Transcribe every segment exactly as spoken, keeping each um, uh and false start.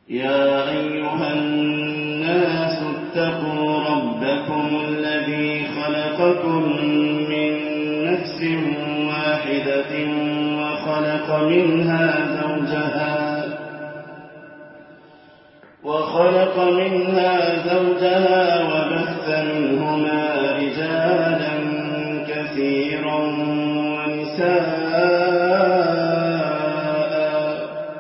يا أيها الناس اتقوا ربكم الذي خلقكم من نفس واحدة وخلق منها زوجها وخلق منها زوجها وبث منهما رجالا كثيرا ونساء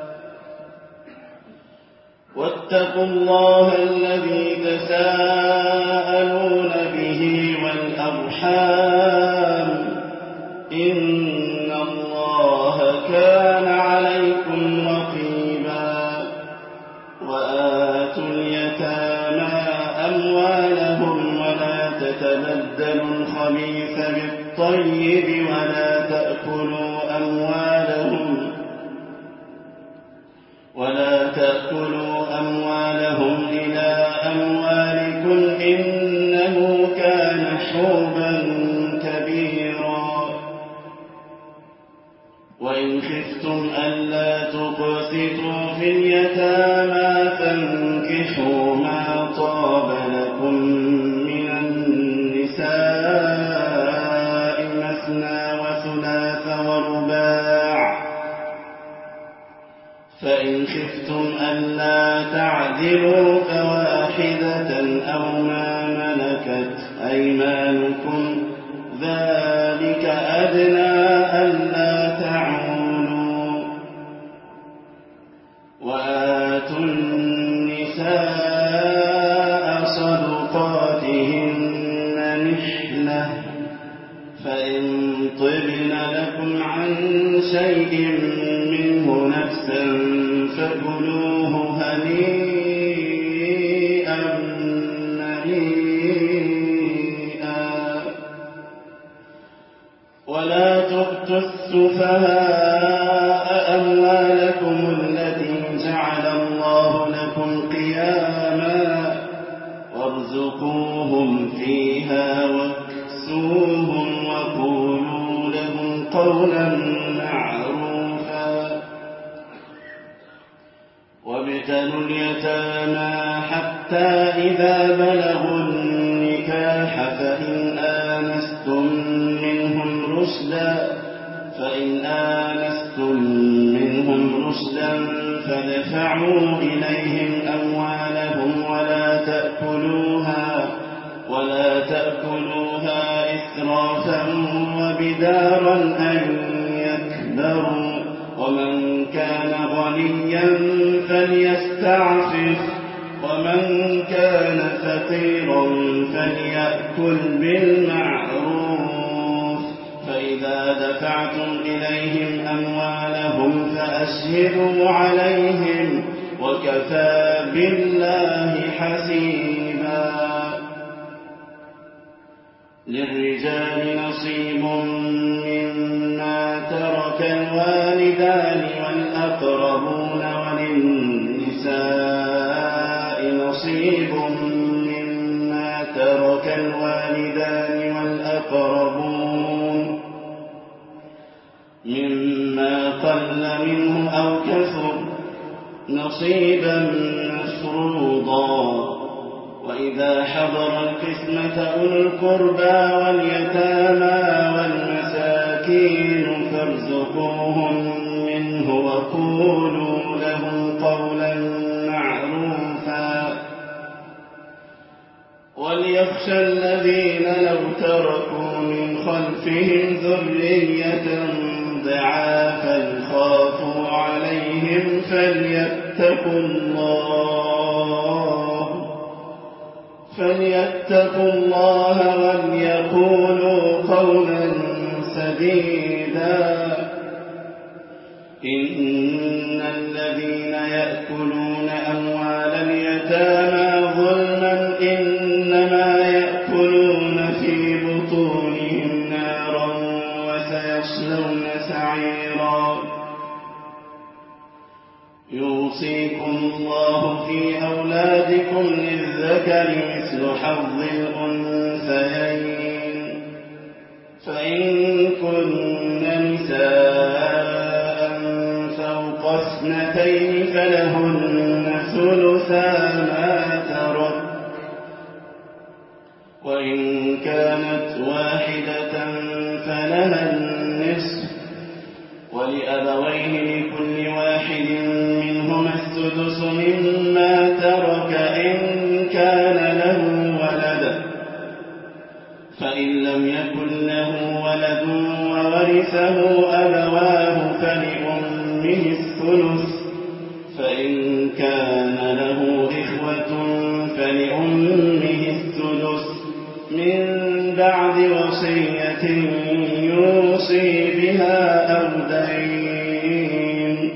واتقوا الله الذي تساءلون به والأرحام إن الله كان عليكم رقيبا وآتوا اليتامى أموالهم ولا تتبدلوا الخبيث بالطيب ولا تأكلوا أموالهم ولا تأكلوا أموالهم إلى أموالكم إنه كان حوبا كبيرا وإن خفتم ألا تقسطوا في اليتامى فانكحوا ما طاب لكم من النساء مثنى وثلاث ورباع فإن خفتم ألا تعدلوا فواحدة أو ما ملكت أيمانكم ذلك أدنى ألا تعولوا وآتوا النساء صدقاتهن نحلة فإن طبن لكم عن شيء منه نفسا فكلوه هنيئا مريئا ولا تؤتوا السفهاء أموالكم التي جعل الله لكم قياما وارزقوهم فيها واكسوهم وقولوا لهم قولا معروفا وابتلوا اليتامى حتى إذا بلغوا النكاح فإن آنستم منهم رشدا فإن آنستم منهم رشدا فادفعوا إليهم أموالهم ولا تأكلوها ولا تأكلوها إسرافا وبدارا أن يكبروا ومن كان غنيا فليستعفف ومن كان فقيرا فليأكل بالمعروف فإذا دفعتم إليهم أموالهم فأشهدوا عليهم وكفى بالله حسيبا للرجال نصيب مما ترك الوالدان والأقربون وللنساء نصيب مما ترك الوالدان والأقربون مما قل منه أو كثر نصيبا مفروضا وإذا حضر القسمة أولو القربى واليتامى والمساكين فارزقوهم منه وقولوا لهم قولا معروفا وليخشى الذين لو تركوا من خلفهم ذرية ضعافا خافوا عليهم فليتقوا الله فليتقوا الله وليقولوا قولا سديدا إن الذين يأكلون أموال اليتامى ظلما إنما يأكلون في بطونهم نارا وسيصلون سعيرا يوصيكم الله في أولادكم للذكر مثل حظ الأنثيين فإن كن نساء فوق اثنتين فلهن ثلث لها النصف ولأبويه لكل واحد منهما السدس مما ترك إن كان له ولد، فإن لم يكن له ولد وورثه أبواه فلأمه الثلث، فإن كان له إخوة فلأمه الثلث من بعد وصية يوصي بها أو دين.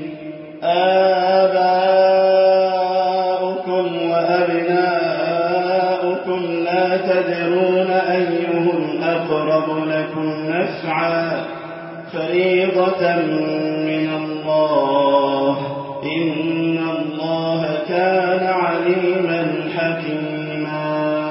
آباؤكم وأبناؤكم لا تدرون أيهم أقرب لكم نفعا فريضة من الله، إن الله كان عليما حكيما.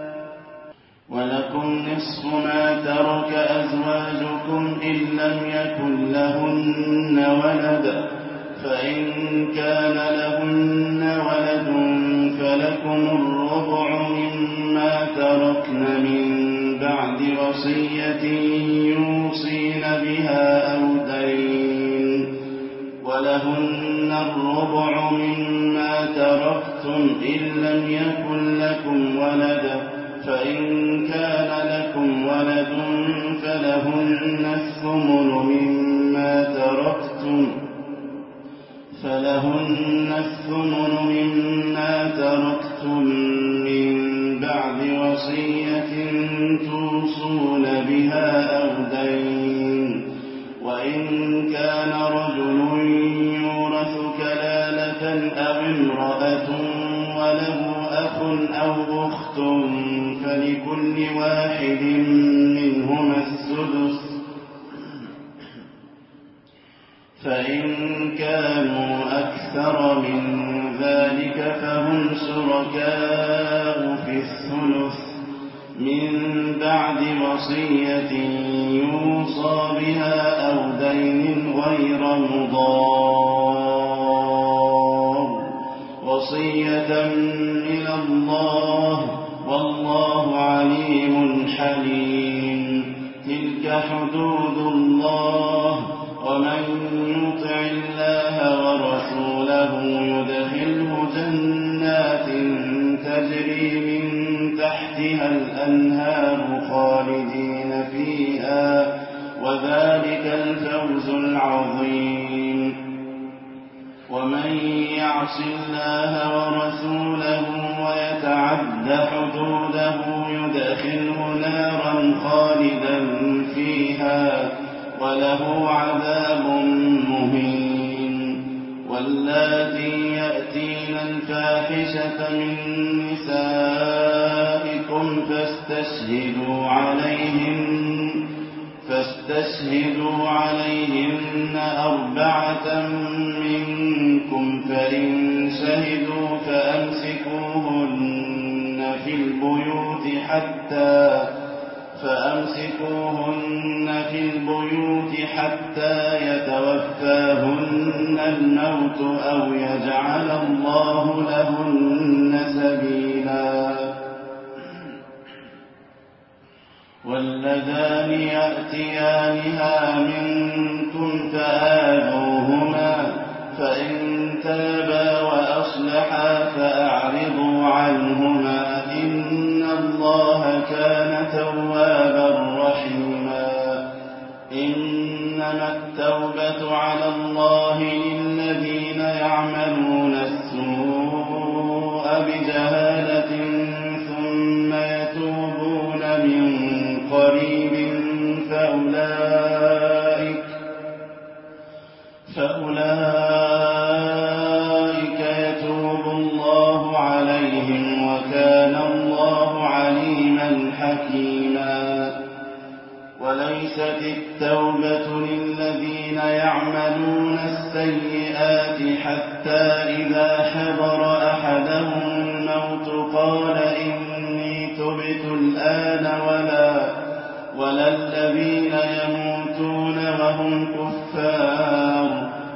ولكم نصف ما ترك أزواجكم إن لم يكن لهن ولد، فإن كان لهن ولد فلكم الربع مما تركن من بعد وصية يوصين بها أو دين، ولهن الربع مما تركتم إن لم يكن لكم ولد، فإن كان لكم ولد فلهن الثمن مما تركتم فلهن الثمن مما تركتم من بعد وصية توصون بها أو دين. وإن كان رجل يورث كلالة أو امرأة وله أخ أو أخت فلكل واحد منهما السدس، فإن كانوا أكثر من ذلك فهم شركاء في الثلث من بعد وصية يوصى بها أو دين غير مضار، وصية من الله والله عليم حليم. تلك حدود الله، ومن يطع الله ورسوله يدخله جنات تجري من تحتها الأنهار خالدين فيها، وذلك الفوز العظيم. ومن يعص الله ورسوله ويتعد حدوده يدخله نارا خالدا فيها وله عذاب مهين. واللاتي يأتين الفاحشة من نسائكم فاستشهدوا عليهن فاستشهدوا عليهن أربعة منكم، فإن شهدوا فأمسكوهن في البيوت حتى فأمسكوهن في البيوت حتى يتوفاهن الموت أو يجعل الله لهن سبيلا. واللذان يأتيانها منكم فآذوهما، فإن تابا وأصلحا فأعرضوا عنهما، إن الله كان توابا رحيما. إنما التوبة على الله للذين يعملون السوء بجهالة ثم يتوبون من قريب فأولئك فأولئك يتوب الله عليهم، وكان الله عليما حكيما. وليست التوبة للذين يعملون السيئات حتى إذا حضر أحدهم الموت قال إني تبت الآن ولا ولا الذين يموتون وهم كفار،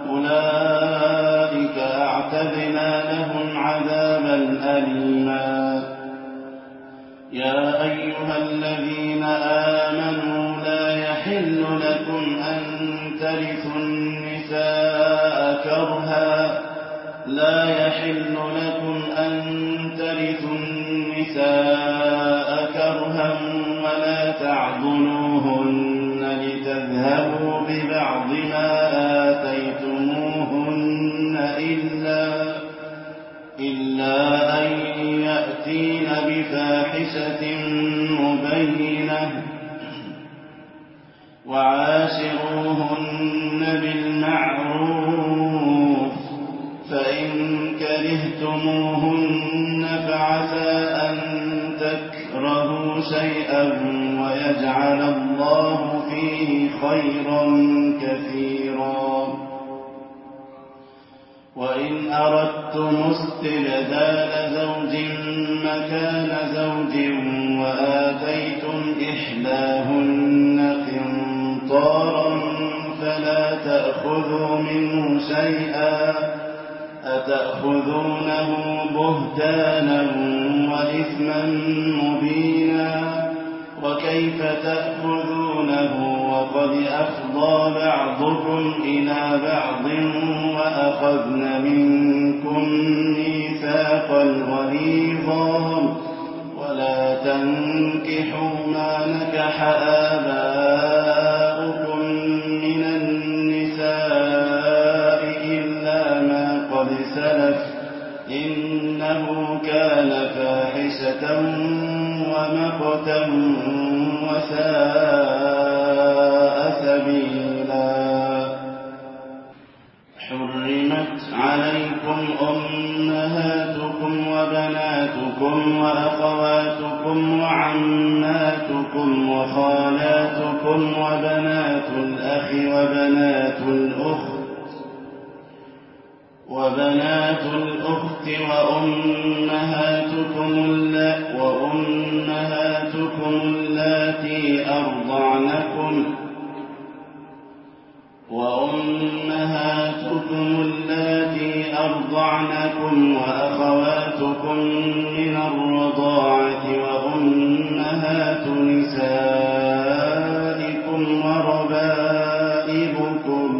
أولئك أعتدنا لهم عذابا أليما. يا أيها الذين آمنوا لا يحل لكم أن ترثوا النساء كرها لا يحل لكم أن ترثوا النساء كرها ولا تعضلوهن لتذهبوا ببعض ما آتيتموهن إلا, إلا أن يأتين بفاحشة مبينة وعاشروهن بالمعروف فإن كرهتموهن فعسى أن تكرهوا شيئا ويجعل الله فيه خيرا كثيرا وإن أردتم استبدال زوج مكان زوج وآتيتم إحداهن قنطارا فلا تأخذوا منه شيئا أتأخذونه بهتانا وإثما مبينا وكيف تأخذونه وقد أفضى بعضكم إلى بعض وأخذن منكم ميثاقا غليظا ولا تنكحوا ما نكح آباؤكم من النساء إلا ما قد سلف إنه كان فاحشة ومقتا وساء سبيلا حرمت عليكم أمهاتكم وبناتكم وأخواتكم وعماتكم وخالاتكم وبنات الأخ وبنات الأخت وبنات الأخت وأمهاتكم وأمهاتكم اللاتي أرضعنكم وأمهاتكم اللاتي أرضعنكم وأخواتكم من الرضاعة وأمهات نسائكم وربائبكم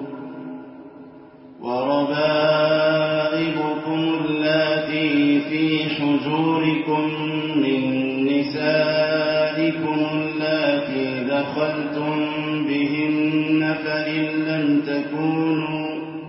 وربائبكم اللاتي في حجوركم من نسائكم اللاتي دخلتم بهن فإن لم تكونوا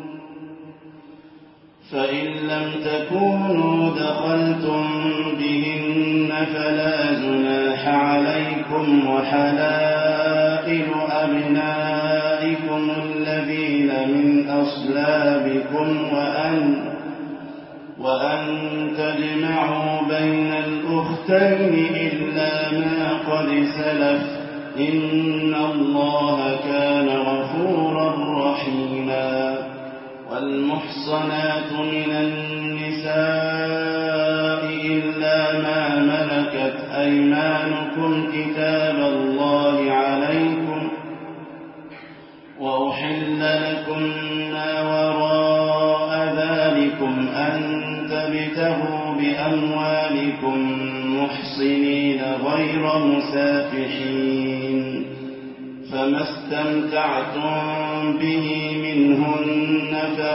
فإن لم تكونوا دخلتم بهن فلا جناح عليكم وحلائل أبنائكم الذين من أصلابكم وأن وأن تجمعوا بين الأختين إلا ما قد سلف إن الله كان غفورا رحيما والمحصنات من النساء إلا ما ملكت أيمانكم كتاب الله عليكم وأحل لكم ما وراء ذلكم أن تبتغوا بأموالكم محصنين غير مسافحين فما استمتعتم به منهن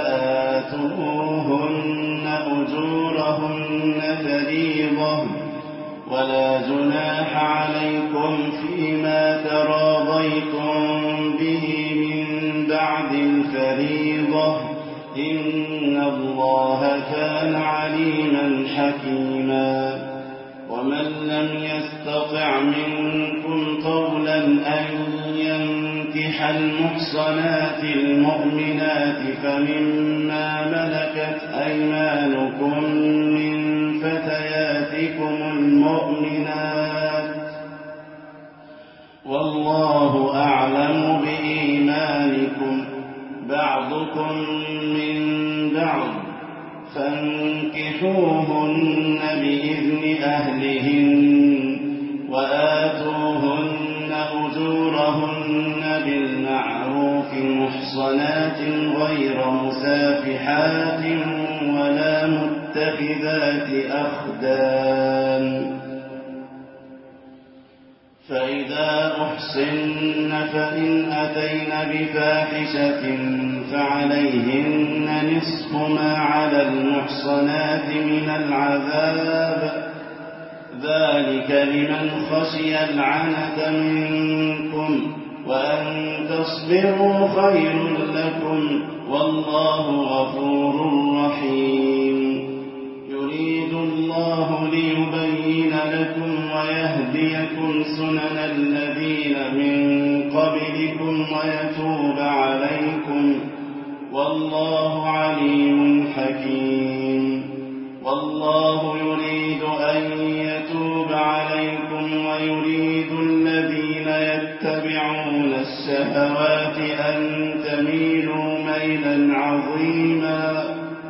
فآتوهن أجورهن فريضة ولا جناح عليكم فيما تراضيتم به من بعد الفريضة إن الله كان عليما حكيما ومن لم يستطع منكم طولا أن ينكح المحصنات المؤمنات فمما ملكت أيمانكم من فتياتكم المؤمنات والله أعلم بإيمانكم بعضكم من بعض فانكحوهن بإذن أهلهن وآتوهن أجورهن بالمعروف محصنات غير مسافحات ولا متخذات أخدان فإذا أحصن فإن أتين بفاحشة فعليهن نصف ما على المحصنات من العذاب ذلك لمن خشي العنة منكم وأن تصبروا خير لكم والله غفور رحيم يريد الله ليبين لكم ويهديكم سنن الذين من قبلكم ويتوب عليكم والله عليم حكيم والله يريد أن يتوب عليكم ويريد الذين يتبعون الشهوات أن تميلوا ميلا عظيما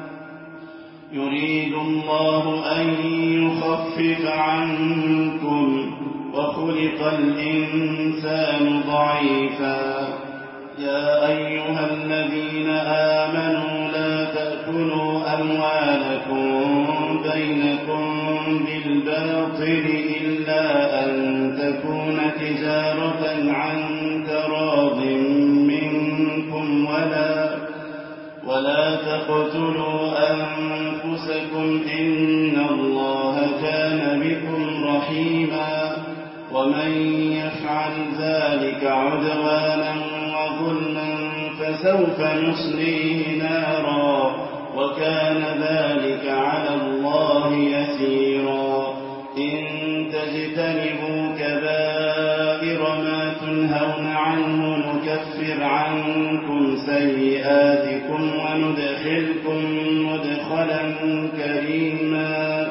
يريد الله أن يخفف عنكم وخلق الإنسان ضعيفا يا أيها الذين آمنوا لا تأكلوا أموالكم بينكم بالباطل إلا أن تكون تجارة عن تراض منكم ولا ولا تقتلوا أنفسكم إن الله كان بكم رحيما ومن يفعل ذلك عدوانا وظلما فسوف نصليه نارا وكان ذلك على الله يسيرا إن تجتنبوا كبائر ما تنهون عنه نكفر عنكم سيئاتكم وندخلكم مدخلا كريما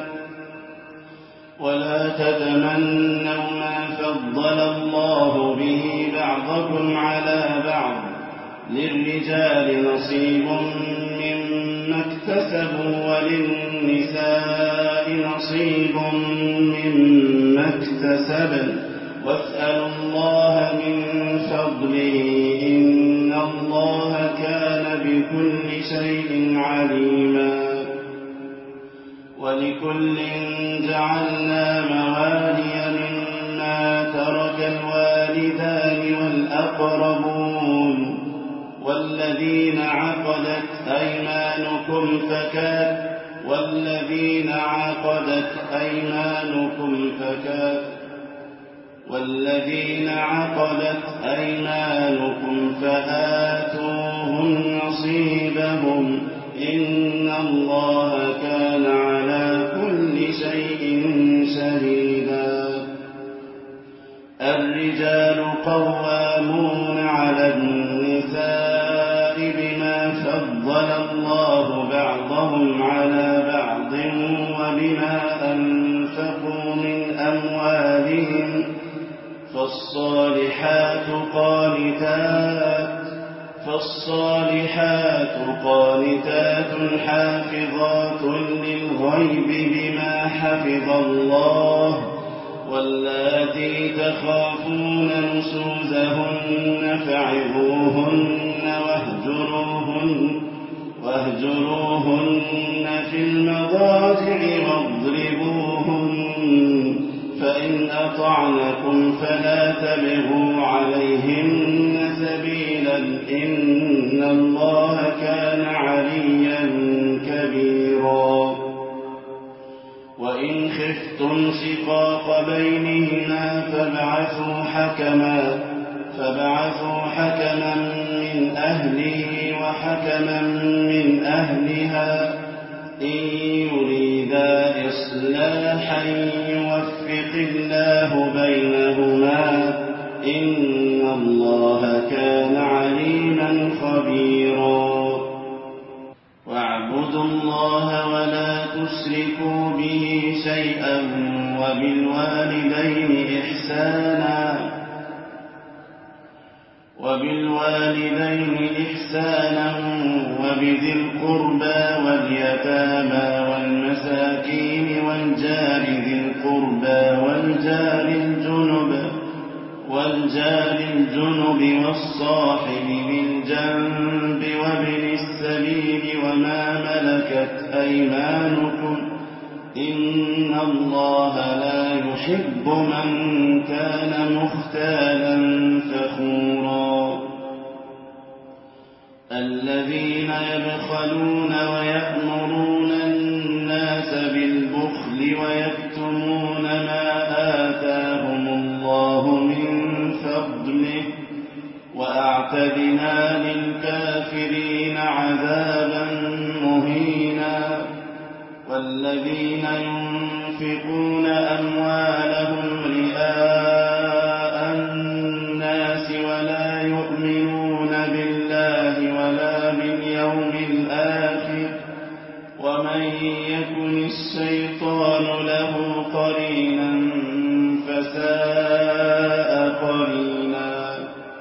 ولا تتمنوا ما فضل الله به بعضكم على بعض للرجال نصيب مما اكتسبوا وللنساء نصيب مما اكتسبن واسألوا الله من فضله إن الله كان بكل شيء عليما ولكل جعلنا موالي مما ترك الوالدان والأقربون والذين عقدت أيمانكم فكات والذين عقدت أيمانكم فكات والذين عقدت أيمانكم فآتوهم نصيبهم إن الله كان على كل شيء شهيدا الرجال قوامون على النساء بما فضل الله بعضهم على بعض وبما أنفقوا من أموالهم فالصالحات قانتات فالصالحات قانتات حافظات للغيب بما حفظ الله واللاتي تخافون نشوزهن فعظوهن واهجروهن واهجروهن في المضاجع واضربوهن فإن أطعنكم فلا تبغوا عليهن سبيلا إن الله كان عليا كبيرا وإن خفتم شقاق بينهما فابعثوا حكما فابعثوا حكما من أهله وحكما من أهلها إن يريدا إصلاحا يوفق الله بينهما إن الله كان عليما خبيرا واعبدوا الله ولا تشركوا به شيئا وبالوالدين إحسانا وبالوالدين إحسانا وبذي القربى واليتامى والمساكين والجار ذي القربى والجار الجنب والجار الجنب والصاحب بالجنب وابن السبيل وما ملكت أيمانكم إن الله لا يحب من كان مختالا فخورا الذين يبخلون ويأمرون الناس بالبخل ويكتمون ما آتاهم الله من فضله وأعتدنا للكافرين عذابا مهينا والذين ينفقون أموالهم رئاء الناس ولا يؤمنون بالله ولا باليوم الآخر ومن يكن الشيطان له قرينا فساء قرينا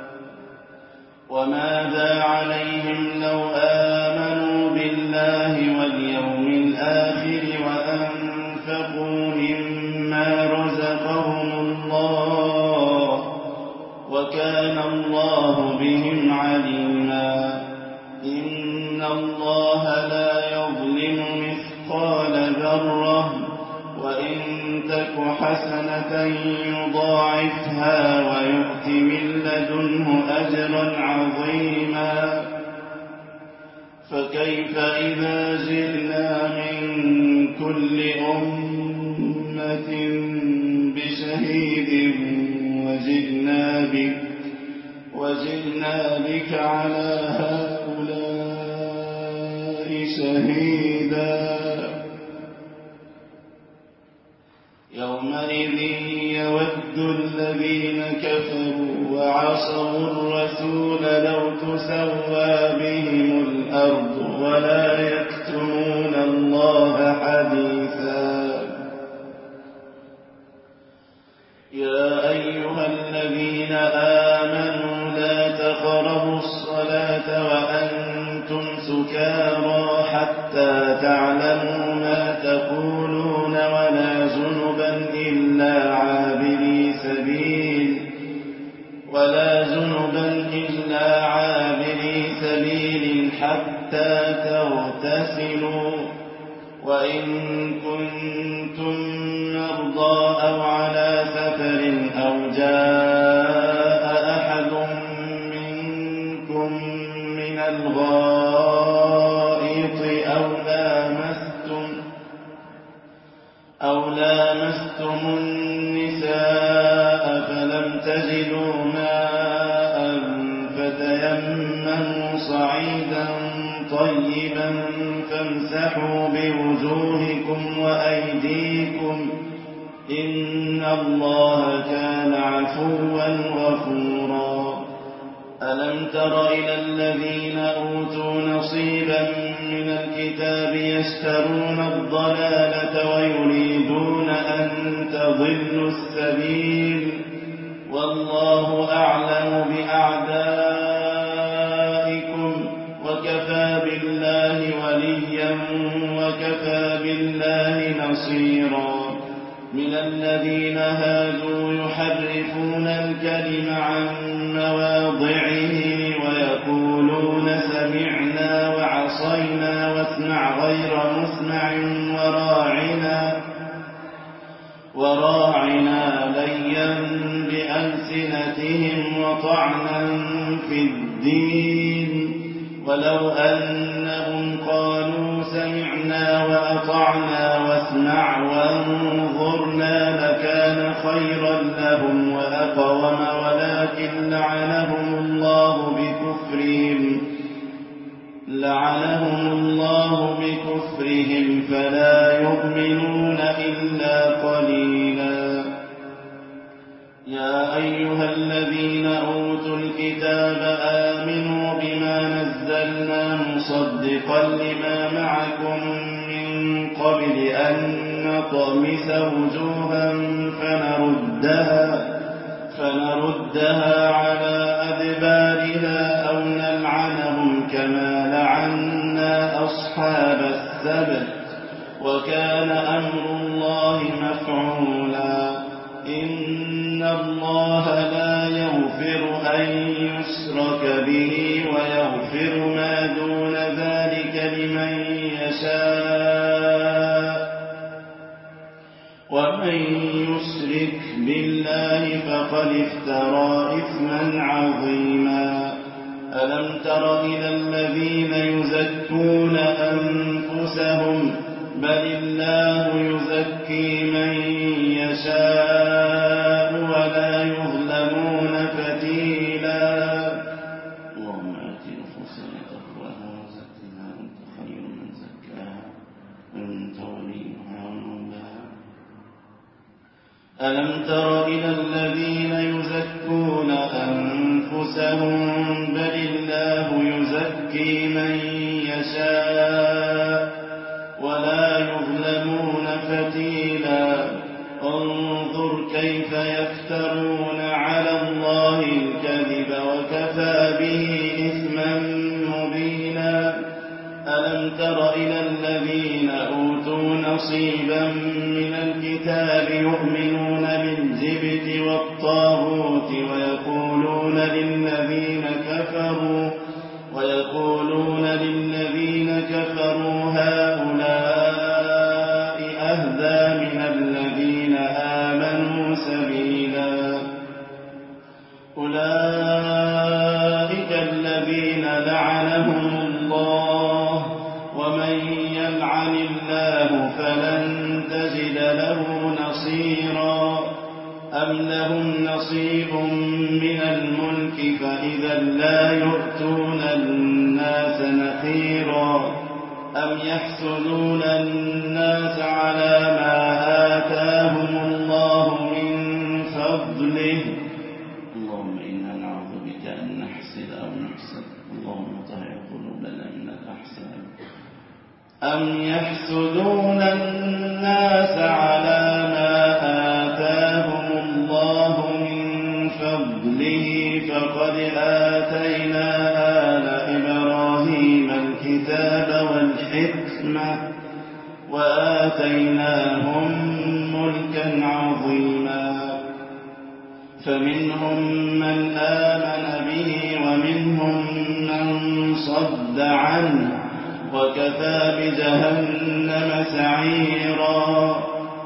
وماذا عليهم لو آمنوا بالله واليوم الآخر وأنفقوا مما رزقهم الله وكان الله بهم عليما إن الله لا يظلم مثقال ذرة وإن تك حسنة يضاعفها ويؤت من لدنه أجرا عظيما فكيف إذا جئنا من كل أمة بشهيد وجئنا بك وجئنا بك على هؤلاء شهيدا يومئذ يود الذين كفروا وعصوا الرسول لو تسوى بهم الأرض ولا يكتمون الله حديثا يا أيها الذين آمنوا لا تقربوا الصلاة وأنتم سكارى حتى تعلموا ما تقولون ولا جنبا إلا عابري سبيل ولا جنبا إلا عابري سبيل حتى تغتسلوا وإن كنتم مرضى أو على سفر أو جاء أحد منكم من الغائط أو لامستم أو لامستم النساء فلم تجدوا ماء فتيمموا صعيدا طيبا فامسحوا بوجوهكم وأيديكم إن الله كان عفوا غفورا ألم تر إلى الذين أوتوا نصيبا من الكتاب يشترون الضلالة ويريدون أن تضلوا السبيل والله أعلم بأعدائكم وكفى بالله وليا وكفى بالله نصيرا من الذين هادوا يحرفون الكلم عن مواضعه ويقولون سمعنا وعصينا واسمع غير مسمع وراعنا وراعنا ليا بألسنتهم وطعنا في الدين ولو أنهم قالوا سمعنا وأطعنا واسمع وانظرنا لكان خيرا لهم وأقوم ولكن لعنهم الله بكفرهم لعنهم الله بكفرهم فلا يؤمنون إلا قليلا يا أيها الذين أوتوا الكتاب آمنوا بما نزلنا مصدقا لما معكم من قبل أن نطمس وجوها فنردها فنردها على أدبارها أو نلعنهم كما لعنا أصحاب السبت وكان أمر الله مفعولا إن الله لا يغفر أن يشرك به ويغفر ما دون ذلك لمن يشاء ومن يشرك بالله فقد افترى إثما عظيما. ألم تر إلى الذين يزكون أنفسهم بل الله يزكي من يشاء ولا يظلمون فتيلا. اللهم آت نفوسنا تقواها وزكها أنت خير من زكاها أنت وليها ومولاها. ألم تر إلى الذين يزكون أنفسهم بل الله يزكي من يشاء ولا يظلمون فتيلا. انظر كيف يفترون على الله الكذب وكفى به إثما مبينا. ألم تر إلى الذين أوتوا نصيبا من الكتاب يؤمنون بالجبت والطاغوت ويقولون للذين كفروا ويقولون للذين كفروا هؤلاء أهدى من الذين آمنوا سبيلا. أولئك الذين لعنهم الله ومن يلعن الله فلن تجد له نصيرا. أم لهم نصيب من الملك فإذا لا يؤتون الناس نقيرا. أم يحسدون الناس على ما آتاهم الله من فضله. اللهم إنا نعوذ بك أن نحسد أو نحسد. اللهم طهر قلوبنا من الأحساد. أم يحسدون الناس على ما آتاهم الله من فضله فقد آتينا آل إبراهيم الكتاب والحكمة وآتيناهم ملكا عظيما. فمنهم من آمن به ومنهم من صد عنه وكفى بجهنم سعيرا.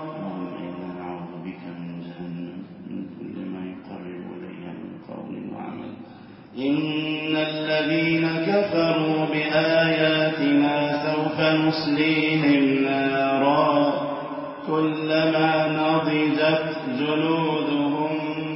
إن الذين كفروا بآياتنا سوف نصليهم نارا كلما نضجت جلودهم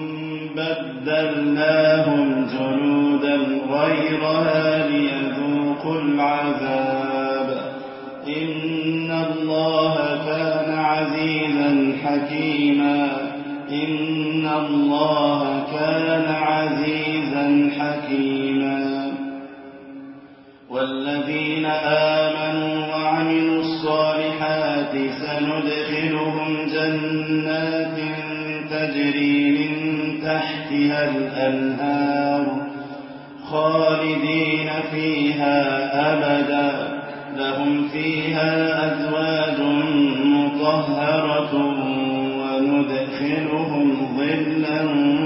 بدلناهم جلودا غيرها ليذوقوا العذاب. إن الله كان عزيزا حكيما. إن الله كان عزيزا حكيما. والذين آمنوا وعملوا الصالحات سندخلهم جنات تجري من تحتها الأنهار خالدين فيها أبدا لهم فيها أزواج مطهرة وندخلهم ظلا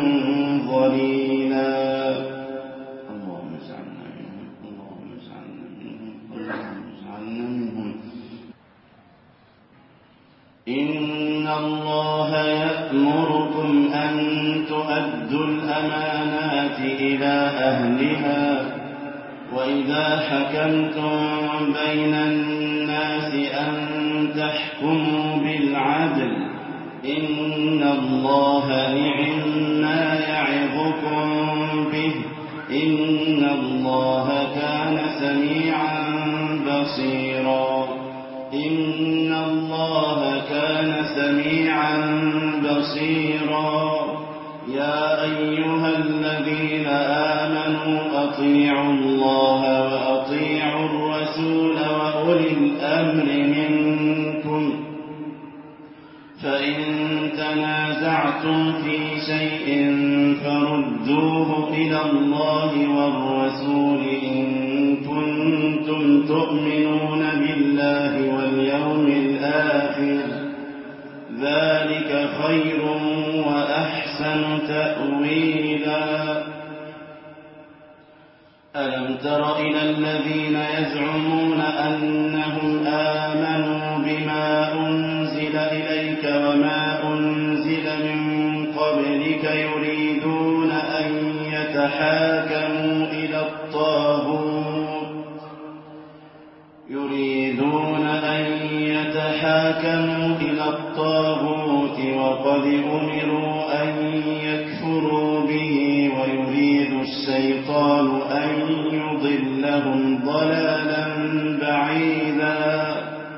ظليلا. اللهم اجعلنا منهم. اللهم اجعلنا منهم. اللهم اجعلنا منهم. إن الله يأمركم أن تؤدوا الأمانات إلى أهلها وإذا حكمتم بين الناس أن تحكموا بالعدل. إن الله نعما يعظكم به. إن الله كان سميعا بصيرا. إن الله كان سميعا بصيرا. يا أيها الذين آمنوا أطيعوا الله وأطيعوا الرسول وأولي الأمر منكم فإن تنازعتم في شيء فردوه إلى الله والرسول إن كنتم تؤمنون بالله واليوم الآخر ذلك خير وأحسن تأويلا. ألم تر إلى الذين يزعمون أنهم آمنوا بما أنزل أنزل إليك وما أنزل من قبلك يريدون أن يتحاكموا إلى الطاغوت يريدون أن يتحاكموا إلى الطاغوت وقد أمروا أن يكفروا به ويريد الشيطان أن يضلهم ضلالا بعيدا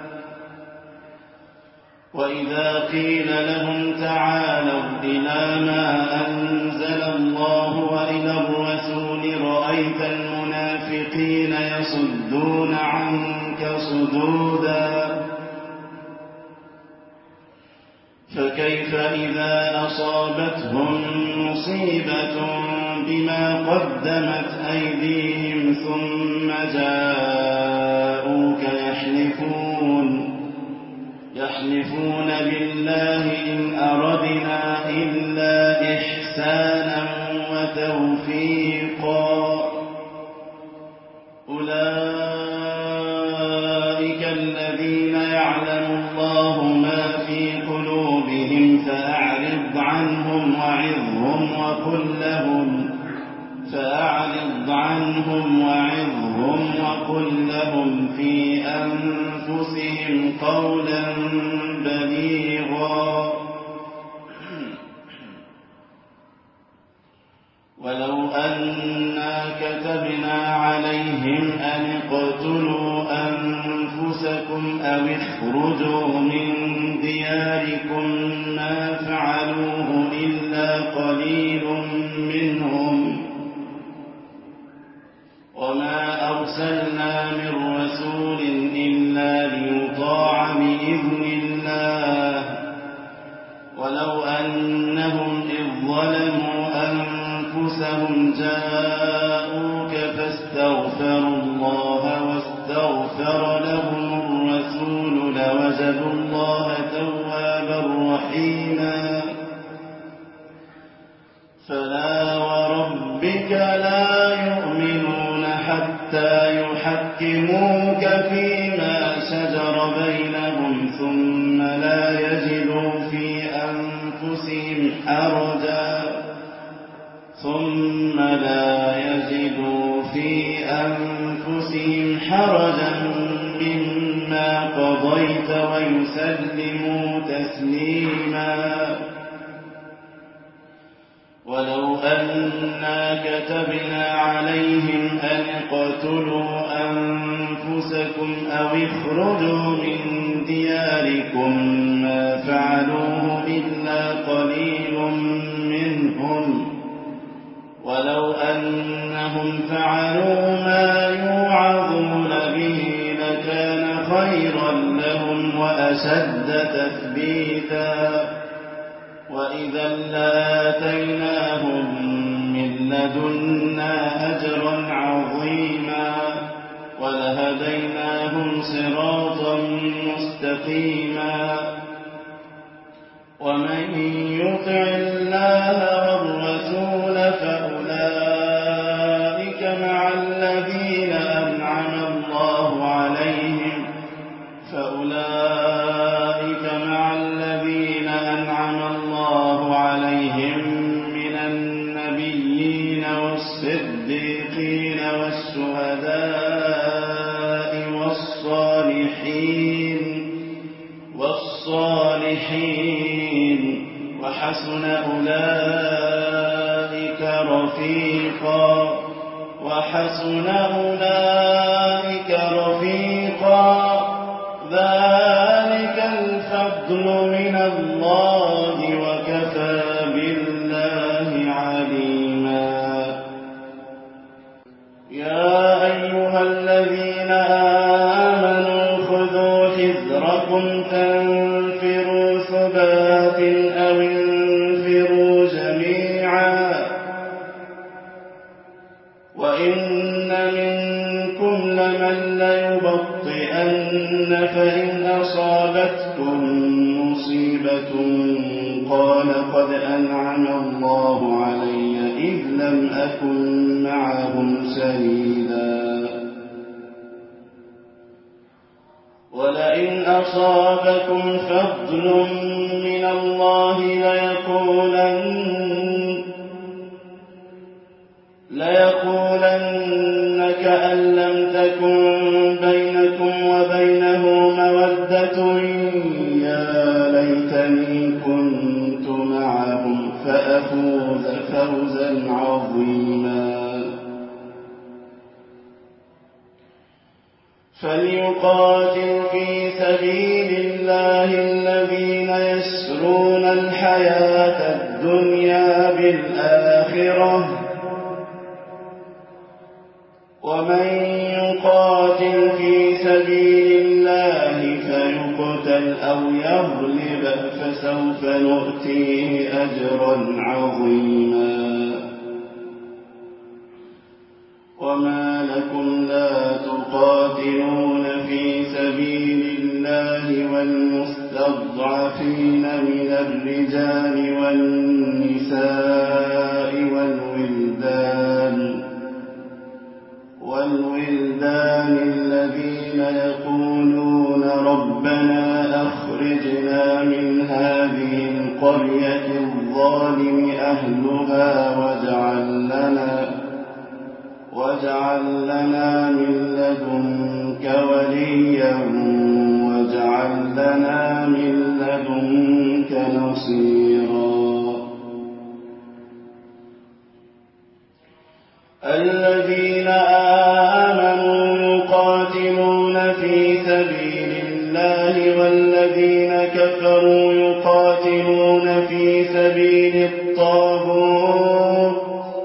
وإذا قيل لهم تعالوا إلى ما أنزل الله وإلى الرسول رأيت المنافقين يصدون عنك صدودا فكيف إذا أصابتهم مصيبة بما قدمت أيديهم ثم جاءوك يحلفون يحلفون بالله إن أردنا إلا إحسانا وتوفيقا أولئك الذين يعلم الله ما في قلوبهم فأعرض عنهم وعظهم وقل لهم فأعرض عنهم وعظهم وقل لهم في أنفسهم قولا بليغا ولو أنا كتبنا عليهم أن اقتلوا أنفسكم أو اخرجوا من دياركم ما فعلوه إلا قليل منهم وما أرسلنا من رسول إلا ليطاع بإذن الله ولو أنهم إذ ظلموا أنفسهم جاءوك فاستغفروا الله واستغفر لهم الرسول لوجدوا الله توابا رحيما فلا وربك لا يؤمنون حتى يحكموك فيما شجر بينهم ثم لا يجدوا في أنفسهم حرجا ثم لا يجدوا في أنفسهم حرجا مما قضيت ويسلموا تسليما ولو أنا كتبنا عليهم أن اقتلوا أنفسكم أو اخرجوا من دياركم ما فعلوه إلا قليل منهم ولو أنهم فعلوا ما يوعظون به لكان خيرا لهم وأشد تثبيتا وإذا لآتيناهم من لدنا أجرا عظيما ولهديناهم صراطا مستقيما ومن يطع الله والرسول فأولئك مع الذين أنعم الله عليهم فأولئك مع الذين أنعم الله عليهم من النبيين والصديقين والشهداء والصالحين والصالحين وحسن أولئك رفيقا وحسن أولئك رفيقا ذلك الفضل من الله وكفى بالله عليما يا أيها الذين آمنوا خذوا حذركم تنفروا ثبات أو انفروا جميعا وإن منكم لمن ليبطئن فإن أصابتكم مصيبة قال قد أنعم الله علي إذ لم أكن معهم شهيدا ولا لئن أصابكم فضل من الله ليقولن ليقولن كأن لم تكن بينكم وبينه مودة يا ليتني كنت معهم فأفوز فوزا عظيما فليقاتل في سبيل الله الذين يسرون الحياة الدنيا بالآخرة ومن يقاتل في سبيل الله فيقتل أو يغلب فسوف نؤتيه أجرا عظيما وما لكم لا تقاتلون في سبيل الله والمستضعفين من الرجال والنساء والولدان والولدان الذين يقولون ربنا أخرجنا من هذه القرية الظالم أهلها واجعل لنا واجعل لنا من لدنك وليا واجعل لنا من لدنك نصيرا الذين آمنوا يقاتلون في سبيل الله والذين كفروا يقاتلون في سبيل الطاغوت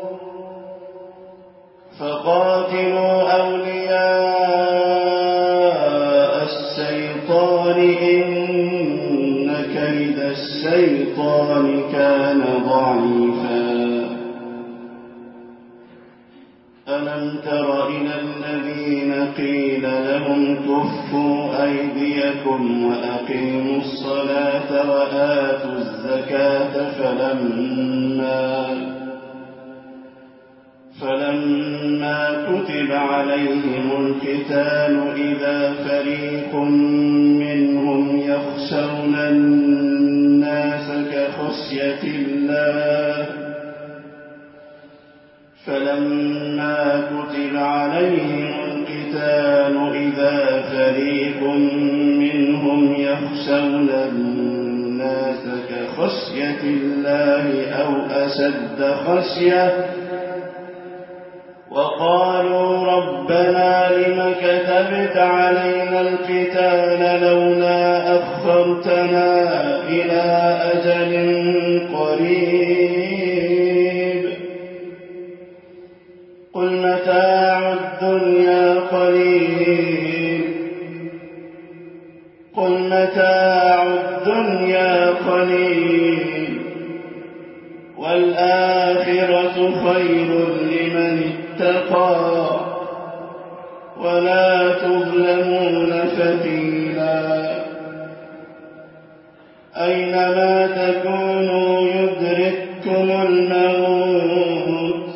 فقاتلوا أولياء الشيطان إن كيد الشيطان كان ضعيفا ألم تر إلى الذين قيل لهم كفوا أيديكم وأقيموا الصلاة وآتوا الزكاة فلما فلما كتب عليهم القتال إذا فريق منهم يخشون الناس كخشية الله فلما كتب عليهم القتال إذا فريق منهم يخشون الناس كخشية الله أو أشد خشية وقالوا ربنا لم كتبت علينا القتال لولا أخرتنا إلى أجل قريب قل متاع الدنيا قليل قل متاع الدنيا قليل والآخرة خير لمن اتقى ولا تظلمون فتيلا أينما تكونوا يدرككم الموت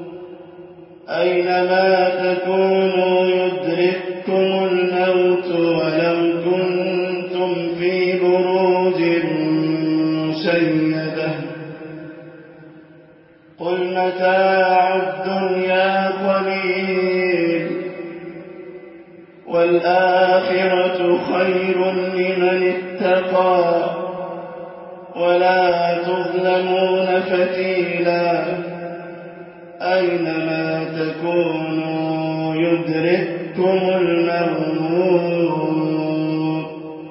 أينما تكونوا يدرككم الموت ولو كنتم في بروج مشيدة قل متاع الدنيا قليل والآخرة خير لمن اتقى ولا تظلمون فتيلا أينما تكونوا يدرككم الموت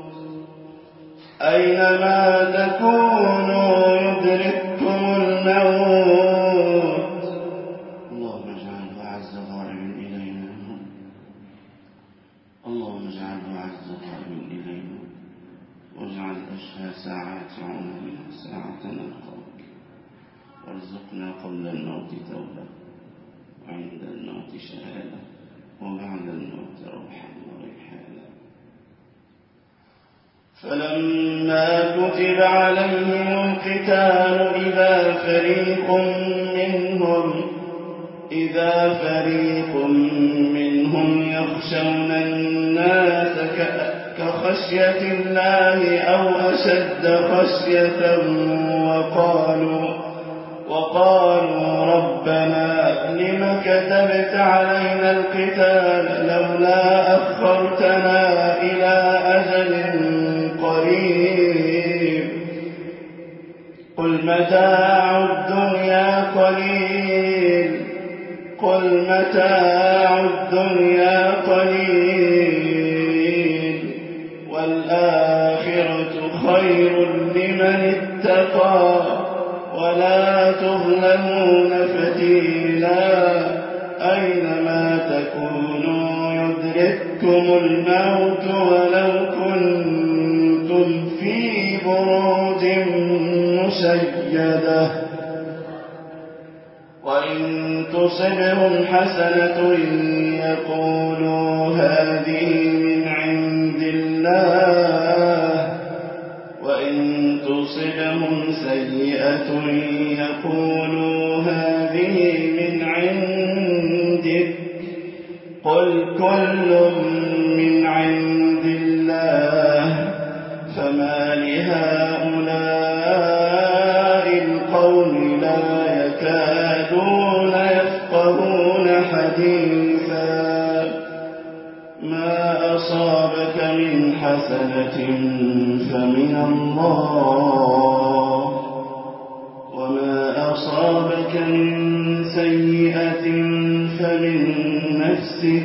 أينما تكونوا يدرككم الموت اللهم اجعله أعز ظالم إلينا اللهم اجعله أعز ظالم إلينا واجعل أشهى ساعات عمرنا ساعة نلقاك وارزقنا قبل الموت توبة وعند الموت شهادة وبعد الموت روحا وريحانا فلما كتب عليهم القتال إذا فريق منهم إذا فريق منهم يخشون الناس كخشية الله أو أشد خشية وقالوا وقالوا ربنا لم كتبت علينا القتال لولا أخرتنا إلى أجل قريب قل متاع الدنيا قليل قل متاع الدنيا قليل والآخرة خير لمن اتقى ولا تظلمون فتيلا أينما تكونوا يدرككم الموت ولو كنتم في بروج مشيدة وإن تصبهم حسنة يقولوا هذه من عند الله وإن تصبهم سيئة يقولوا هذه من عندك قل كل من عند الله فما لهؤلاء القوم لا يكادون يفقهون حديثا ما أصابك من حسنة فمن الله وما أصابك من سيئة فمن نفسك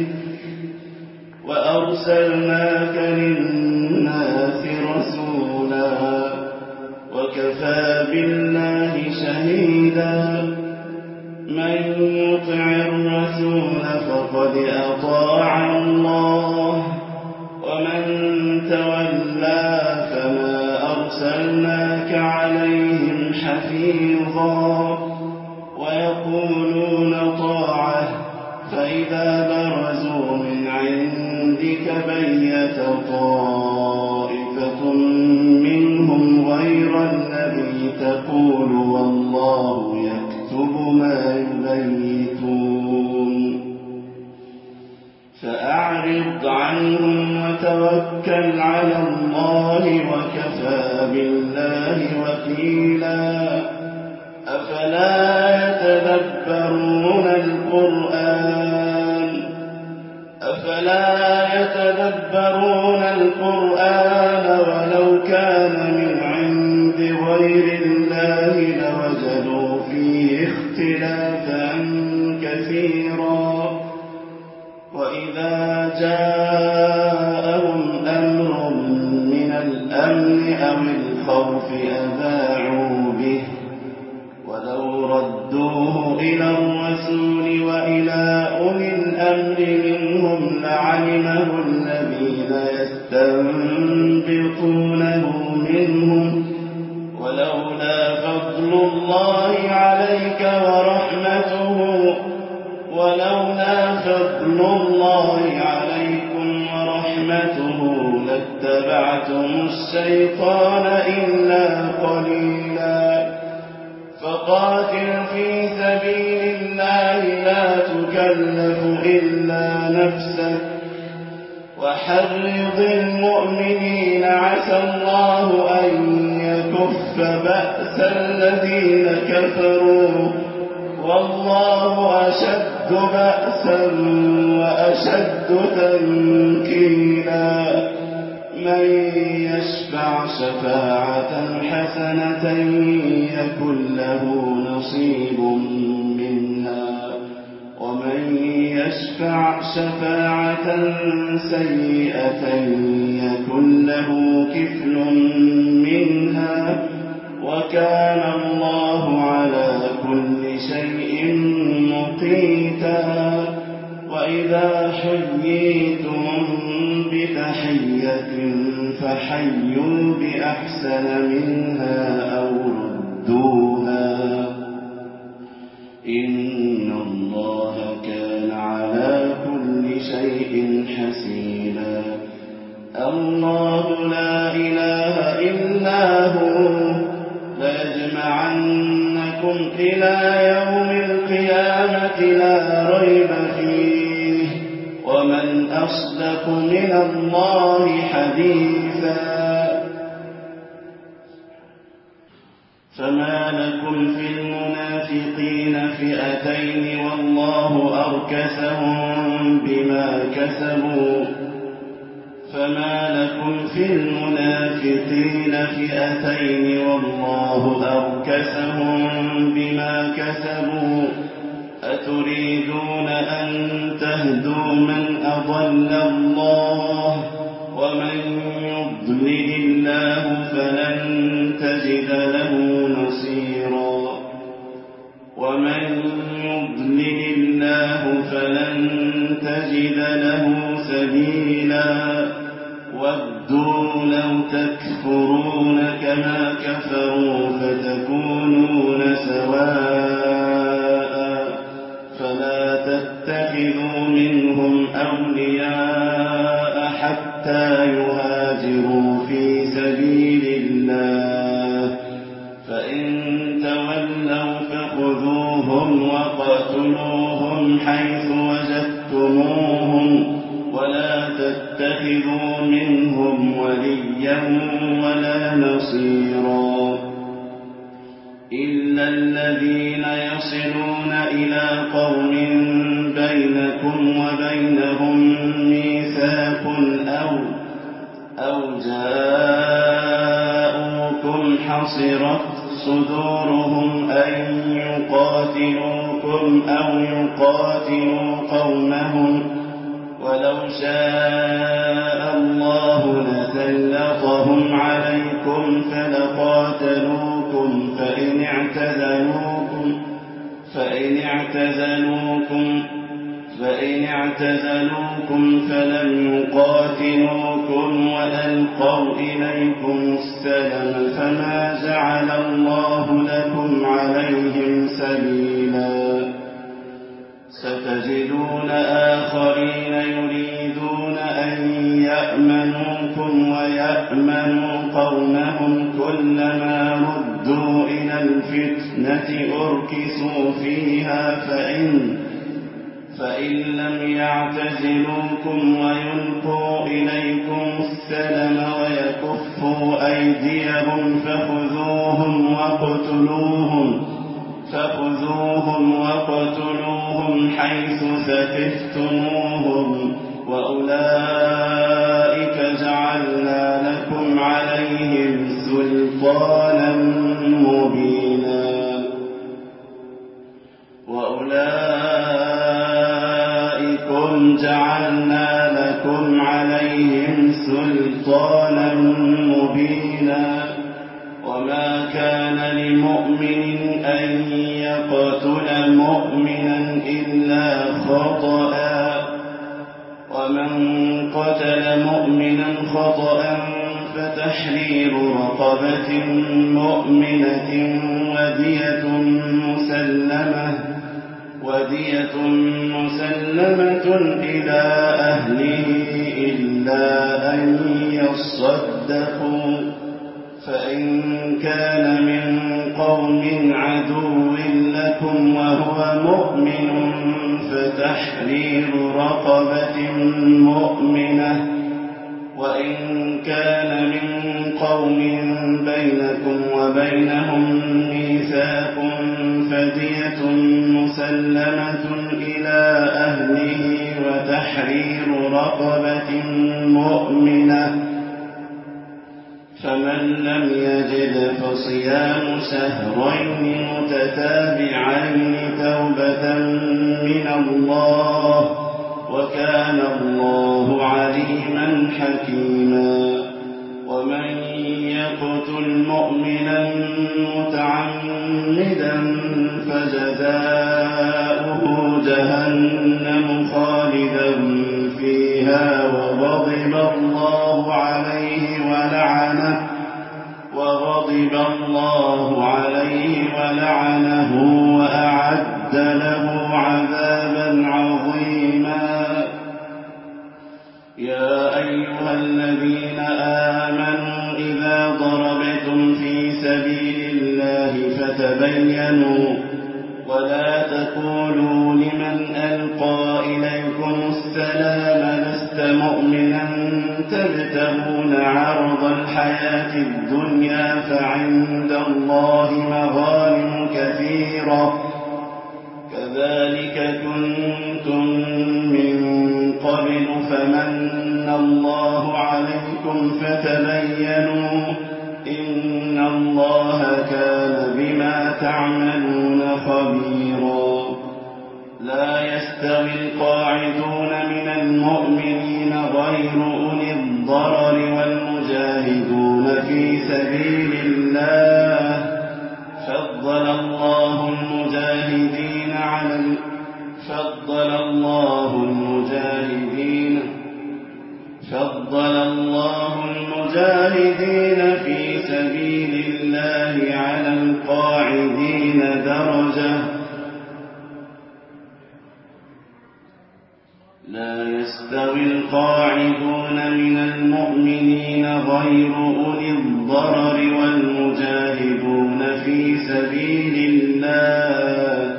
وأرسلناك للناس رسولا وكفى بالله شهيدا من يطع الرسول فقد أطاع الله ومن تولى فما أرسلناك عليهم حفيظا ويقولون طاعة فإذا برزوا من عندك بيت طائفة منهم غير الذي تقول والله يكتب ما يبيتون فأعرض عنهم وتوكل على الله وكفى بالله وكيلا أفلا يتدبرون القرآن أفلا يتدبرون القرآن ولو كان من عند غير الله لوجدوا فيه اختلافا كثيرا وإذا جاءهم أمر من الأمن أو الخوف أذاعوا به ولو ردوه إلى الرسول وإلى أولي الأمر منهم لعلمه الذين يستنبطونه منهم ولولا فضل الله عليك ورحمته ولولا فضل الله عليكم ورحمته لاتبعتم الشيطان إلا قليلا فقاتل في سبيل الله لا تكلف إلا نفسك وحرض المؤمنين عسى الله أن يكف بأس الذين كفروا والله أشد بأسا وأشد تنكيلا من يشفع شفاعة حسنة يكن له نصيب منها ومن يشفع شفاعة سيئة يكن له كفل منها وكان الله على كل شيء مقيتا وإذا حييتم بتحية فحيوا بأحسن منها أو ردوها إن الله كان على كل شيء حسيبا الله لا إله إلا هو ليجمعنكم إلى يوم القيامة لا ريب فيه ومن أصدق من الله حديثا. فما لكم في المنافقين فئتين والله أركسهم بما كسبوا فما لكم في المنافقين فئتين والله أركسهم بما كسبوا أتريدون أن تهدوا من أضل الله ومن يضلل الله فلن تجد له نصيرا ومن يضلل الله فلن تجد له سبيلا ودوا لو تكفرون كما كفروا فتكونون سواء فلا تتخذوا منهم أولياء حتى يهاجروا في سبيل الله فإن تولوا فخذوهم وقتلوهم حيث وجدتموهم ولا تتخذوا منهم وليا ولا نصيرا إلا الذين يصلون إلى قوم بينكم وبينهم ميثاق أو أو جاءوكم حصرت صدورهم أن يقاتلوكم أو يقاتلوا قومهم ولو شاء الله لسلطهم عليكم فلقاتلوكم فإن اعتزلوكم فإن اعتزلوكم فإن اعتزلوكم فلم يقاتلوكم وألقوا إليكم السلم فما جعل الله لكم عليهم سبيلا ستجدون آخرين يريدون أن يأمنوكم ويأمنوا قومهم كلما ردوا إلى الفتنة أركسوا فيها فإن فإن لم يعتزلوكم ويلقوا إليكم السلم ويكفوا أيديهم فخذوهم وقتلوهم فخذوهم وقتلوهم حيث ثقفتموهم وأولئك جعلنا لكم عليهم سلطانا مبينا وأولئكم جعلنا لكم عليهم سلطانا مبينا وما كان لمؤمن أن يقتل مؤمنا إلا خطأ ومن قتل مؤمنا خطأ فتحرير رقبة مؤمنة ودية مسلمة ودية مسلمة إلى أهله إلا أن يصدقوا فإن كان من قوم عدو لكم وهو مؤمن فتحرير رقبة مؤمنة وإن كان من قوم بينكم وبينهم ميثاق فدية مسلمة إلى أهله وتحرير رقبة مؤمنة فمن لم يجد فصيام شهرين متتابعين توبة من الله وكان الله عليما حكيما ومن يقتل مؤمنا متعمدا فجزاؤه جهنم خالدا فيها وغضب الله عليه ولعنه وغضب الله عليه ولعنه وأعد له عذابا عظيما يا أيها الذين آمنوا إذا ضربتم في سبيل الله فتبينوا ولا تقولوا لمن ألقى إليكم السلام لست مؤمنا تبتغون عرض الحياة الدنيا فعند الله مغانم كثيرة كذلك كنتم من قبل فمن الله عليكم فتبينوا إن الله كان بما تعملون خبيرا. لا يستوي القاعدون من المؤمنين غير أولي الضرر والمجاهدون في سبيل الله فضل الله المجاهدين على فضل الله المجاهدين فضل الله المجاهدين في سبيل الله على القاعدين درجة لا يستوي القاعدون من المؤمنين غير أولي الضرر والمجاهدون في سبيل الله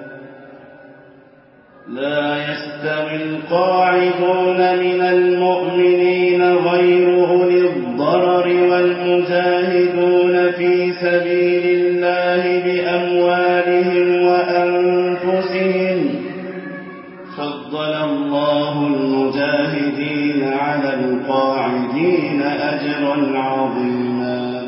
لا يستوي القاعدون من المؤمنين غير أولي الضرر والمجاهدون في سبيل الله بأموالهم وأنفسهم فضل الله المجاهدين على القاعدين أجرا عظيما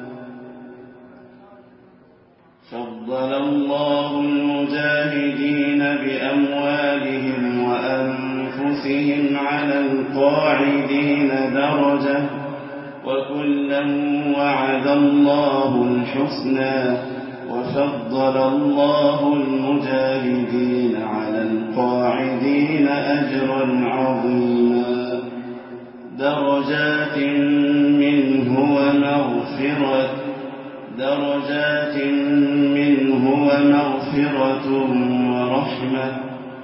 فضل الله المجاهدين بأموالهم وأنفسهم على القاعدين درجة وكلا وعد الله الحسنى وفضل الله المجاهدين على القاعدين أجرا عظيما درجات منه ومغفرة درجات منه ومغفرة ورحمة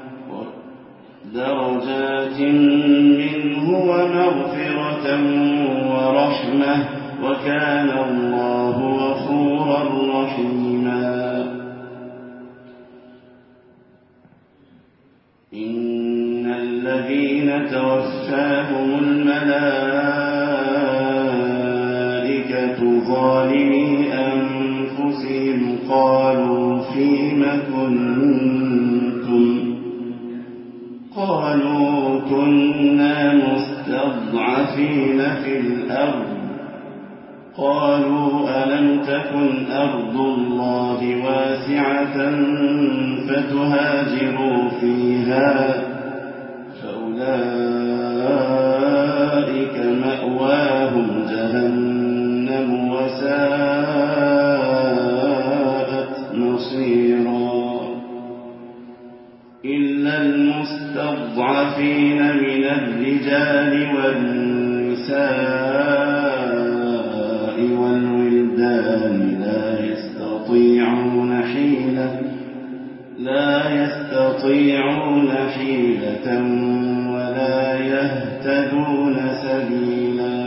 درجات منه ومغفرة ورحمة وكان الله غفورا رحيما. إن الذين توفاهم الملائكة ظالمي أنفسهم قالوا فيم كنتم قالوا كنا مستضعفين في الأرض قالوا ألم تكن أرض الله واسعة فتهاجروا فيها فأولئك مأواهم جهنم وساءت مصيرا. إلا المستضعفين من الرجال والنساء والولدان لا يستطيعون حيلة لا يستطيعون حيلة ولا يهتدون سبيلا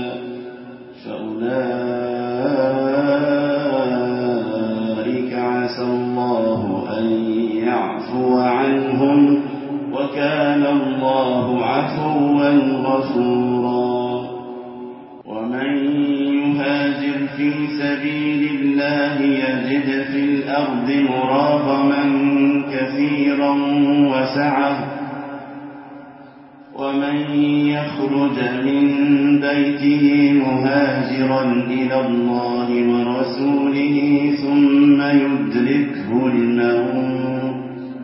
فأولئك عسى الله أن يعفو عنهم وكان الله عفوا غفورا. ومن يهاجر في سبيل الله يجد في الأرض مراغما كثيرا وسعة ومن يخرج من بيته مهاجرا إلى الله ورسوله ثم يدركه الموت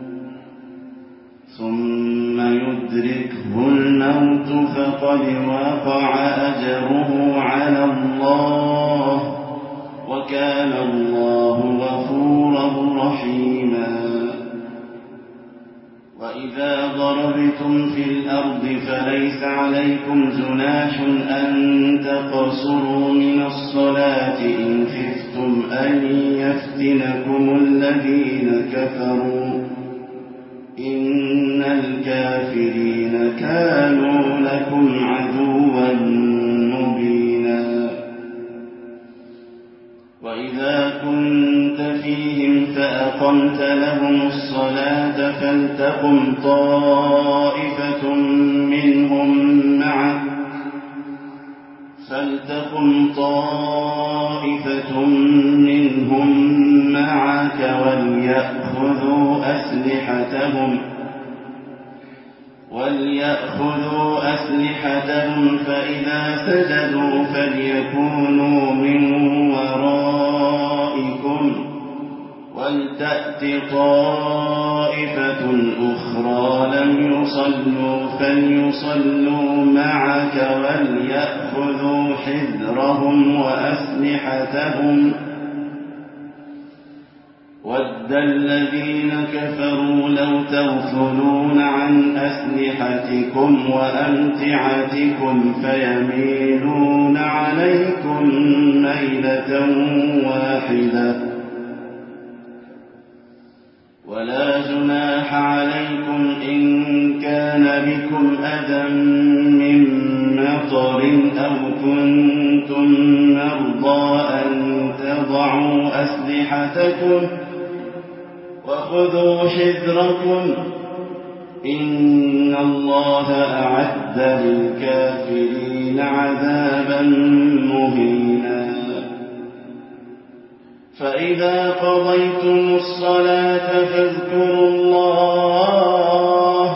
ثم يدركه الموت فقد وقع أجره على الله وكان الله غفورا رحيما. وإذا ضربتم في الأرض فليس عليكم جناح أن تقصروا من الصلاة إن خفتم أن يفتنكم الذين كفروا إن الكافرين كانوا لكم عدوا مبينا. وإذا كنت فيهم فأقمت لهم الصلاة فلتقم طائفة منهم معك فلتقم طائفة منهم معك وليأخذوا أسلحتهم وليأخذوا أسلحتهم فإذا سجدوا فليكونوا من ورائكم ولتأت طائفة أخرى لم يصلوا فليصلوا معك وليأخذوا حذرهم وأسلحتهم ود الذين كفروا لو تغفلون عن أسلحتكم وأمتعتكم فيميلون عليكم ميلة واحدة ولا جناح عليكم إن كان بكم أذى من مطر أو كنتم مرضى أن تضعوا أسلحتكم وخذوا حذركم إن الله أعد للكافرين عذابا مهينا فإذا قضيتم الصلاة فاذكروا الله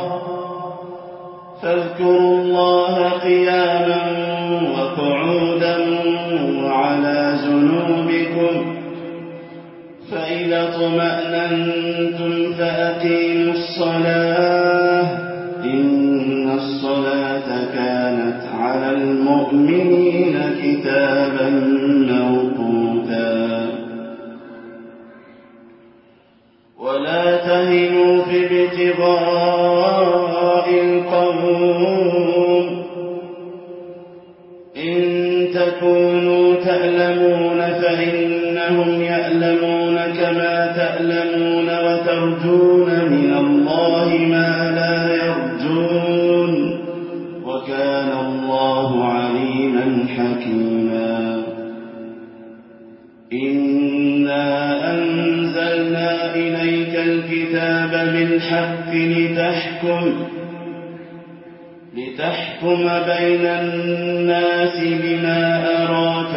فاذكروا الله قياما وقعودا وعلى جنوبكم فإذا اطمأننتم فأقيموا الصلاة إن الصلاة كانت على المؤمنين كتابا موقوتا ولا تهنوا في ابتغاء القوم إن تكونوا تألمون فإنهم يألمون كما تألمون وترجون من الله ما لا يرجون وكان الله عليما حكيما إنا أنزلنا إليك الكتاب بالحق لتحكم لتحكم بين الناس بما أراك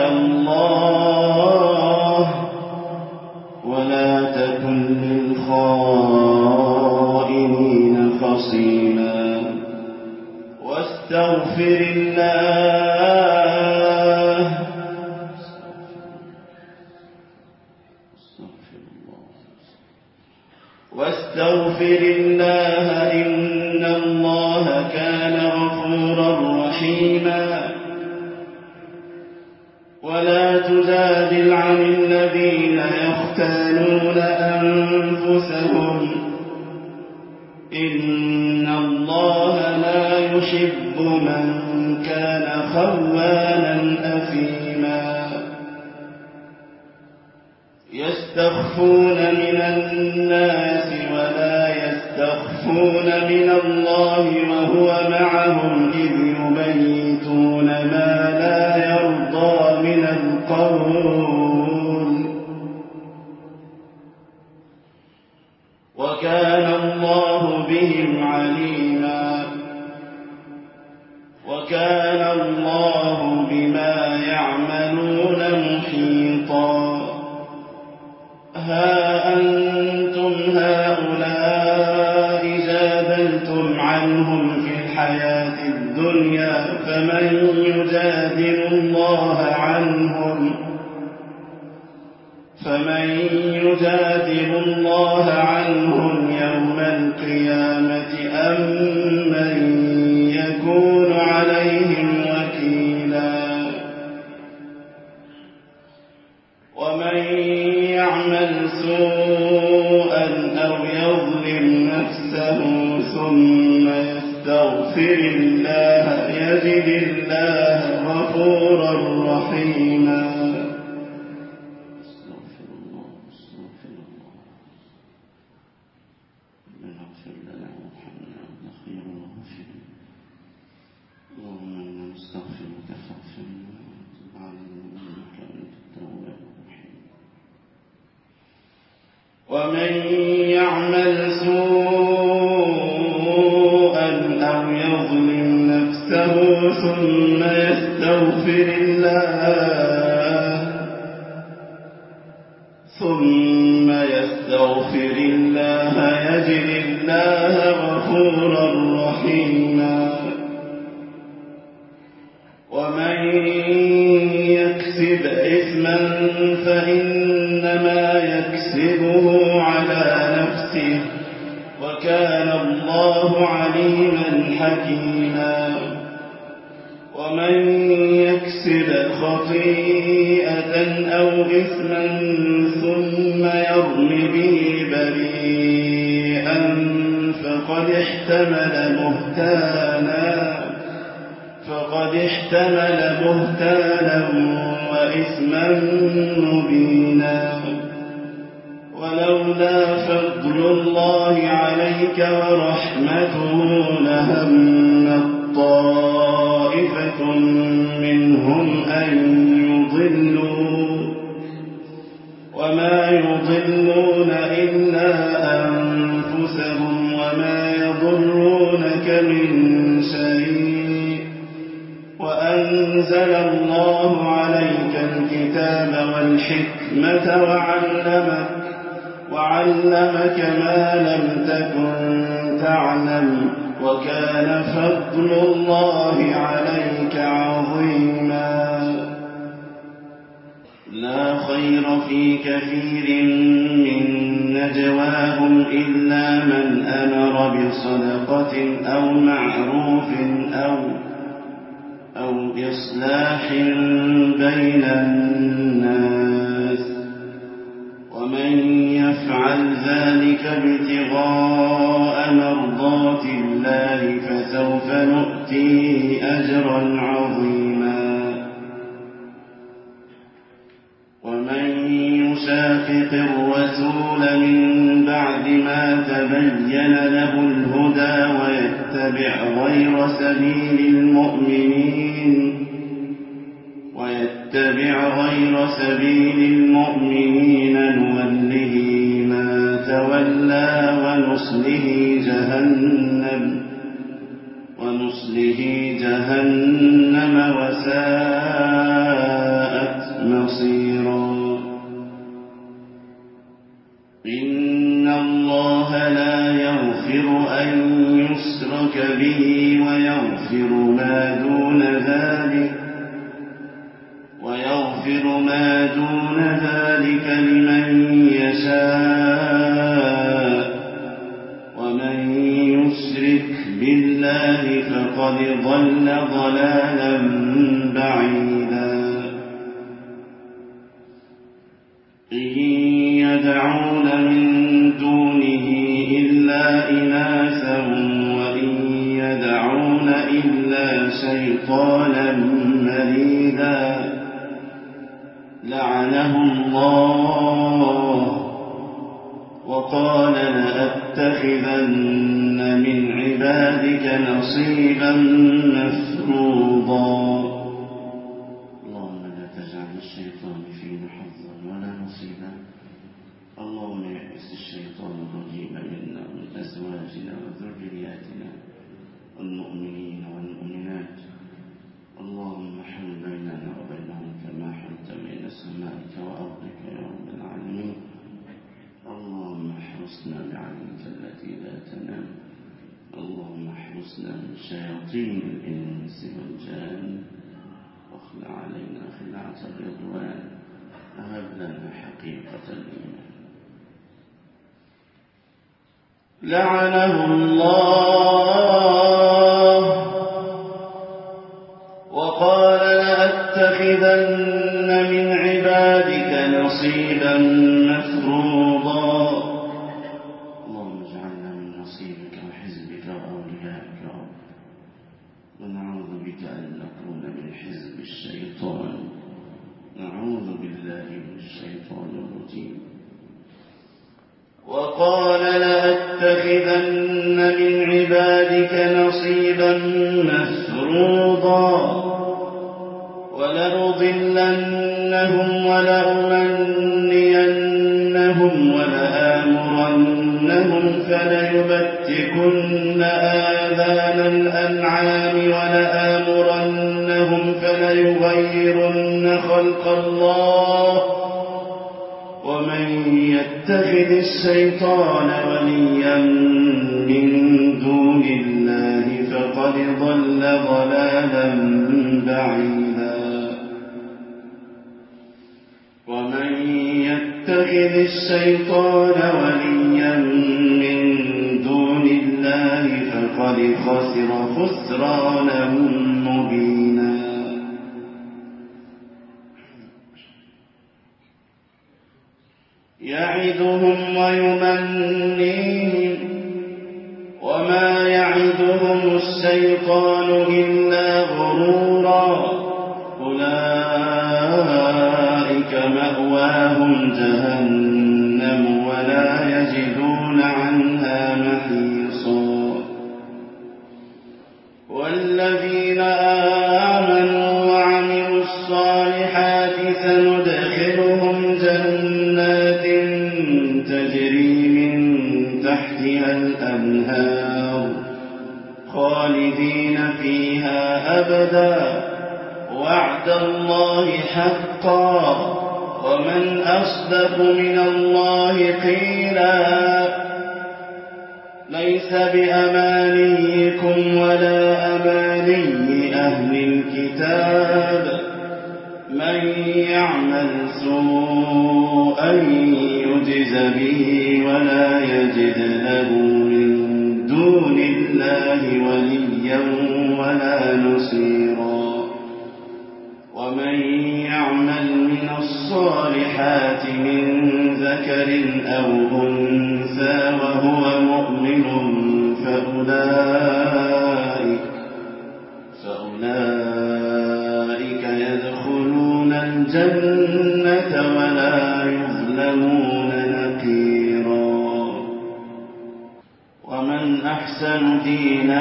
الله ولا تكن للخائنين خصيما واستغفر الله واستغفر الله إن الله كان غفورا رحيما ولا تجادل عن الذين يختانون أنفسهم إن الله لا يحب من كان خوانا أثيما يستخفون من الناس ولا يستخفون من الله وهو معهم إذ يبيتون ما لا يرضى من القول وكان الله بهم عليما وكان الله بما يعملون محيطا ها أنتم هؤلاء جادلتم عنهم في الحياة الدنيا فمن يجادل الله عنهم فمن يجادل الله عنهم يوم القيامة أم من يكون عليهم وكيلا ومن يعمل سوءا أو يظلم نفسه ثم يستغفر الله يجد الله غفورا رحيما استغفر الله استغفر الله ربنا اغفر لنا وارحمنا وانت خير الغافرين اللهم انا نستغفرك فاغفر لنا وتب علينا انك انت التواب الرحيم ومن يعمل سوءا أو يظلم نفسه ثم يستغفر يستغفر الله ثم يستغفر الله يجد الله غفورا رحيما ومن يكسب إثما فإنما يكسبه على نفسه وكان الله عليما حكيما ومن يكسب خطيئة أو إثما ثم يرم به بريئا فقد احتمل بهتانا فقد احتمل بهتانا وإثما مبينا ولولا فضل الله عليك ورحمته لهم طائفة منهم أن يضلوا وما يضلون إلا أنفسهم وما يضرونك من شيء وأنزل الله عليك الكتاب والحكمة وعلمك وعلمك ما لم تكن تعلم وكان فضل الله عليك عظيما لا خير في كثير من نجواهم إلا من أمر بصدقة أو معروف أو أو إصلاح بين الناس ومن يفعل ذلك ابتغاء مرضات الله فسوف نؤتيه أجرا عظيما ومن يشاقق الرسول من بعد ما تبين له الهدى ويتبع غير سبيل المؤمنين ويتبع غير سبيل المؤمنين نوله ما تولى ونصله جهنم ونصله جهنم وساءت مصيرا إن الله لا يغفر أن يشرك به ويغفر ما دون ذلك ويغفر ما دون ذلك لمن يشاء ومن يشرك بالله فقد ضل ضلالا بعيدا إن يدعون من دونه إلا إناثا وإن يدعون إلا شيطانا مريدا لعنه الله وقال لأتخذن من عبادك نصيبا مفروضا اللهم لا تجعل الشيطان فينا حظا ولا نصيبا اللهم يئس الشيطان الرجيم منا ومن أزواجنا وذرياتنا والمؤمنين والمؤمنات اللهم حل بيننا وبينهم كما حلت بين سمائك وأرضك يا رب العالمين اللهم احرسنا بعينك التي لا تنام اللهم احرسنا من شياطين الإنس والجان واخلع علينا خلعة الرضوان وهب لنا حقيقة الإيمان لعنه الله وقال لأتخذن من عبادك نصيبا مفروضا اللهم اجعلنا من نصيبك وحزبك وأوليائك يا رب ونعوذ بك أن نكون من حزب الشيطان نعوذ بالله من الشيطان الرجيم وقال لأتخذن من عبادك نصيبا مفروضا ولأضلنهم ولأمنينهم ولآمرنهم فليبتكن آذان الأنعام ولآمرنهم فليغيرن خلق الله ومن يتخذ الشيطان وليا من دون الله فقد ضل ضلالا بعيدا ومن يتخذ الشيطان وليا من دون الله فقد خسر خسرانا مبينا. يعدهم ويمنيهم وما يعدهم الشيطان إلا غرورا أولئك مأواهم جهنم ولا يجدون عنها محيصا. والذين آمنوا وعملوا الصالحات سندخلهم جنات تجري من تحتها الأنهار خالدين فيها أبدا وعد الله حقا ومن أصدق من الله قيلا. ليس بأمانيكم ولا أماني أهل الكتاب من يعمل سوءا يجز به ولا يجد له من دون الله وليا ولا نصيرا. ومن يعمل من الصالحات من ذكر أو أنثى وهو مؤمن فأولئك, فأولئك يدخلون الجنة ولا يظلمون نقيرا. ومن أحسن دينا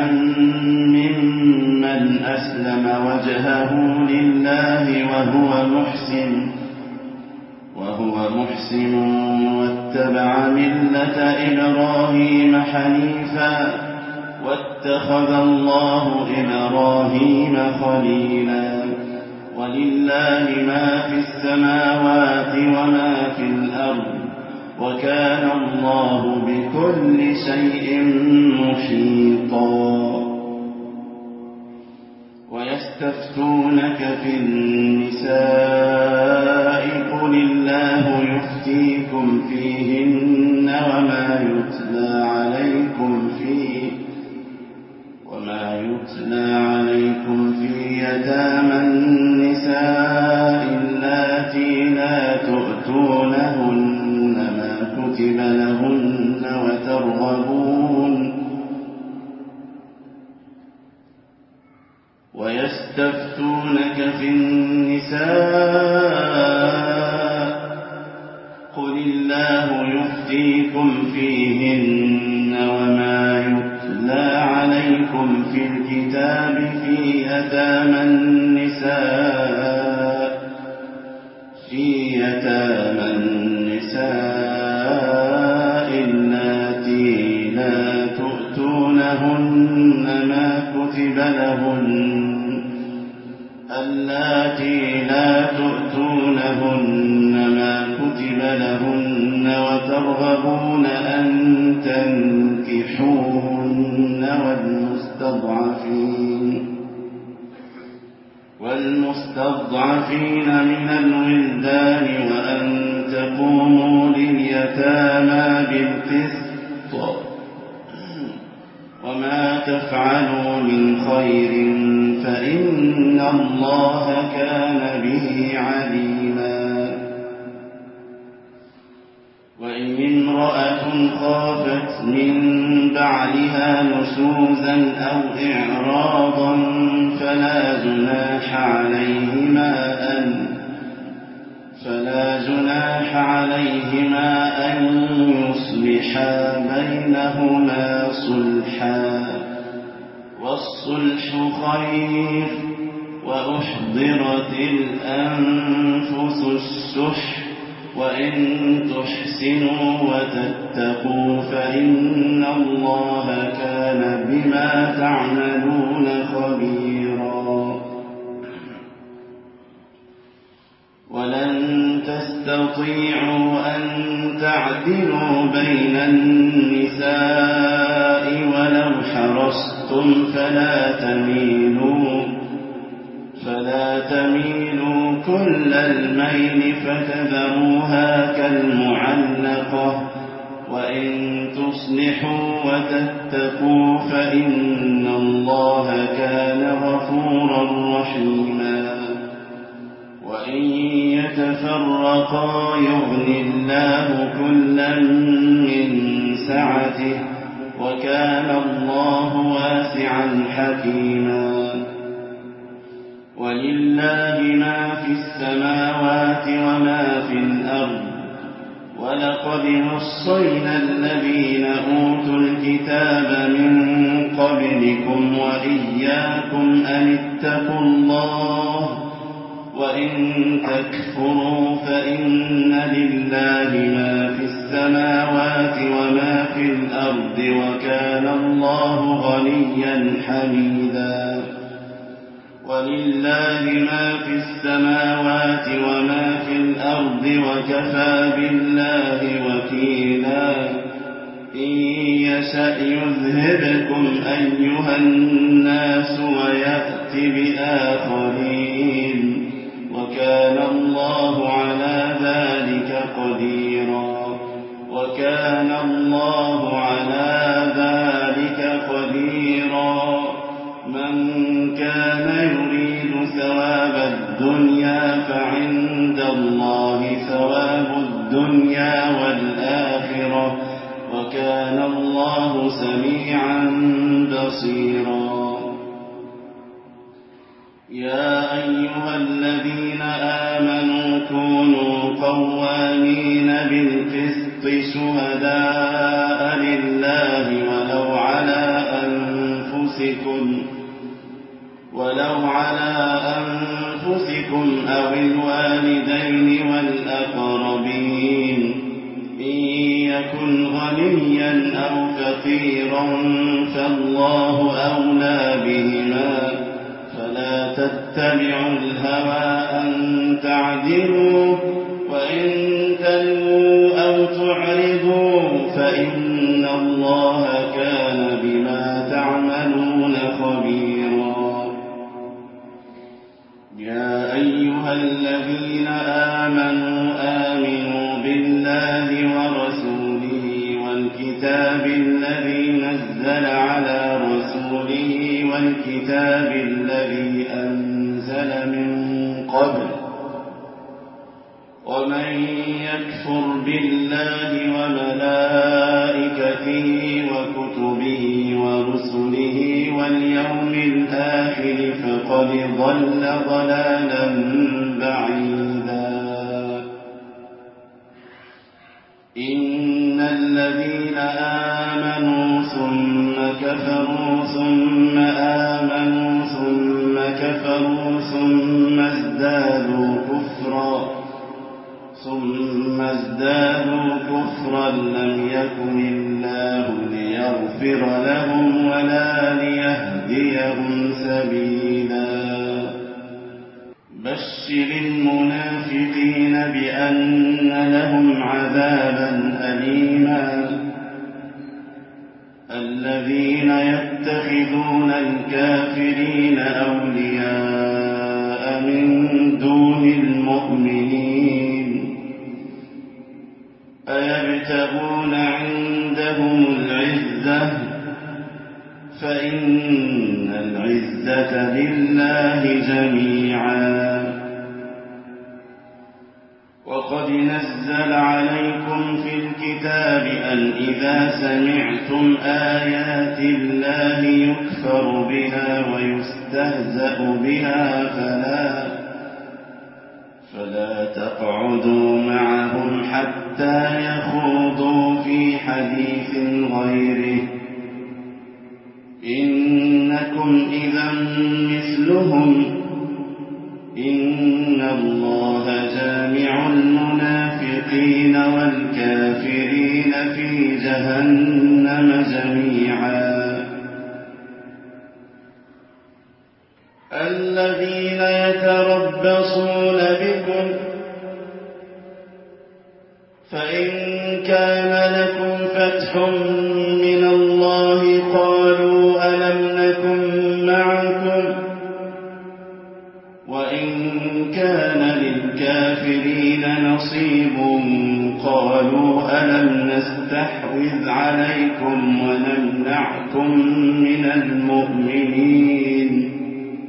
ممن أسلم وجهه لله وهو محسن وهو محسن واتبع ملة إبراهيم حنيفا واتخذ الله إبراهيم خليلا. ولله ما في السماوات وما في الأرض وكان الله بكل شيء محيطا. ويستفتونك في النساء قل الله يفتيكم فيهن وما يتلى عليكم فيه وما يتلى عليكم في يتامى النساء اللاتي لا تؤتونهن ما كتب لهن وترغبون ويستفتونك في النساء قل الله يفتيكم فيهن وما يتلى عليكم في الكتاب في يتامى النساء في يتامى النساء اللاتي لا تؤتونهن ما كتب لهن اللاتي لا تؤتونهن ما كتب لهن وترغبون أن تنكحوهن والمستضعفين والمستضعفين من الولدان وأن تقوموا لليتامى بالقسط وما تفعلوا من خير فإن الله كان به عليما. وإن امرأة خافت من بعلها نشوزا أو إعراضا فلا جناح عليهما أن فلا جناح عليهما أن يصلحا بينهما صلحا والصلح خير وأحضرت الأنفس الشح وإن تحسنوا وتتقوا فإن الله كان بما تعملون خبيرا. ولن تستطيعوا أن تعدلوا بين النساء ولو حرصتم فلا تميلوا فلا تميلوا كل الميل فتذروها كالمعلقة. وإن تصلحوا وتتقوا فإن الله كان غفورا رحيما. وإن يتفرقا يغن الله كلا من سعته وكان الله واسعا حكيما. ولله ما في السماوات وما في الأرض. ولقد وصينا الذين أوتوا الكتاب من قبلكم وإياكم أن اتقوا الله وإن تكفروا فإن لله ما في السماوات وما في الأرض وكان الله غنيا حميدا. ولله ما في السماوات وما في الأرض وكفى بالله وكيلا. إن يشأ يذهبكم أيها الناس ويأت بآخرين وكان الله على ذلك قديرا. وكان الله على ذلك قديرا. من كان يريد ثواب الدنيا فعند الله ثواب الدنيا والآخرة وكان الله سميعا بصيرا. يا أيها الذين آمنوا كونوا قوامين بالقسط شهداء لله ولو على أنفسكم ولو على أنفسكم أو الوالدين والأقربين إن يكن غنيا أو فقيرا فالله أولى بهما فلا تتبعوا الهوى أن تعدلوا وإن تلووا أو تعرضوا فإن الله كان بما تعملون خبيرا. يا أيها الذين آمنوا آمنوا بالله ورسوله والكتاب الذي نزل على رسوله والكتاب الذي أنزل من قبل. ومن يكفر بالله وملائكته وكتبه ورسله واليوم الآخر فقد ضل ضلالا بعيدا. إن الذين آمنوا ثم كفروا ثم آمنوا ثم كفروا ثم ازدادوا كفرا ثم ازدادوا كفرا لم يكن الله ليغفر لهم ولا ليهديهم سبيلا. بشر المنافقين بأن لهم عذابا أليما. الذين يتخذون الكافرين أولياء من دون المؤمنين أيبتغون عندهم العزة فإن العزة لله جميعا. وقد نزل عليكم في الكتاب أن إذا سمعتم آيات الله يكفر بها ويستهزأ بها فلا فلا تقعدوا معهم حتى يخوضوا في حديث غيره إنكم إذا مثلهم إن الله جامع المنافقين المنافقين والكافرين في جهنم جميعا. الذين يتربصون بكم فإن كان لكم فتح من الله قالوا ألم نكن معكم وإن كان للكافرين نصيب قالوا ألم نستحوذ عليكم ونمنعكم من المؤمنين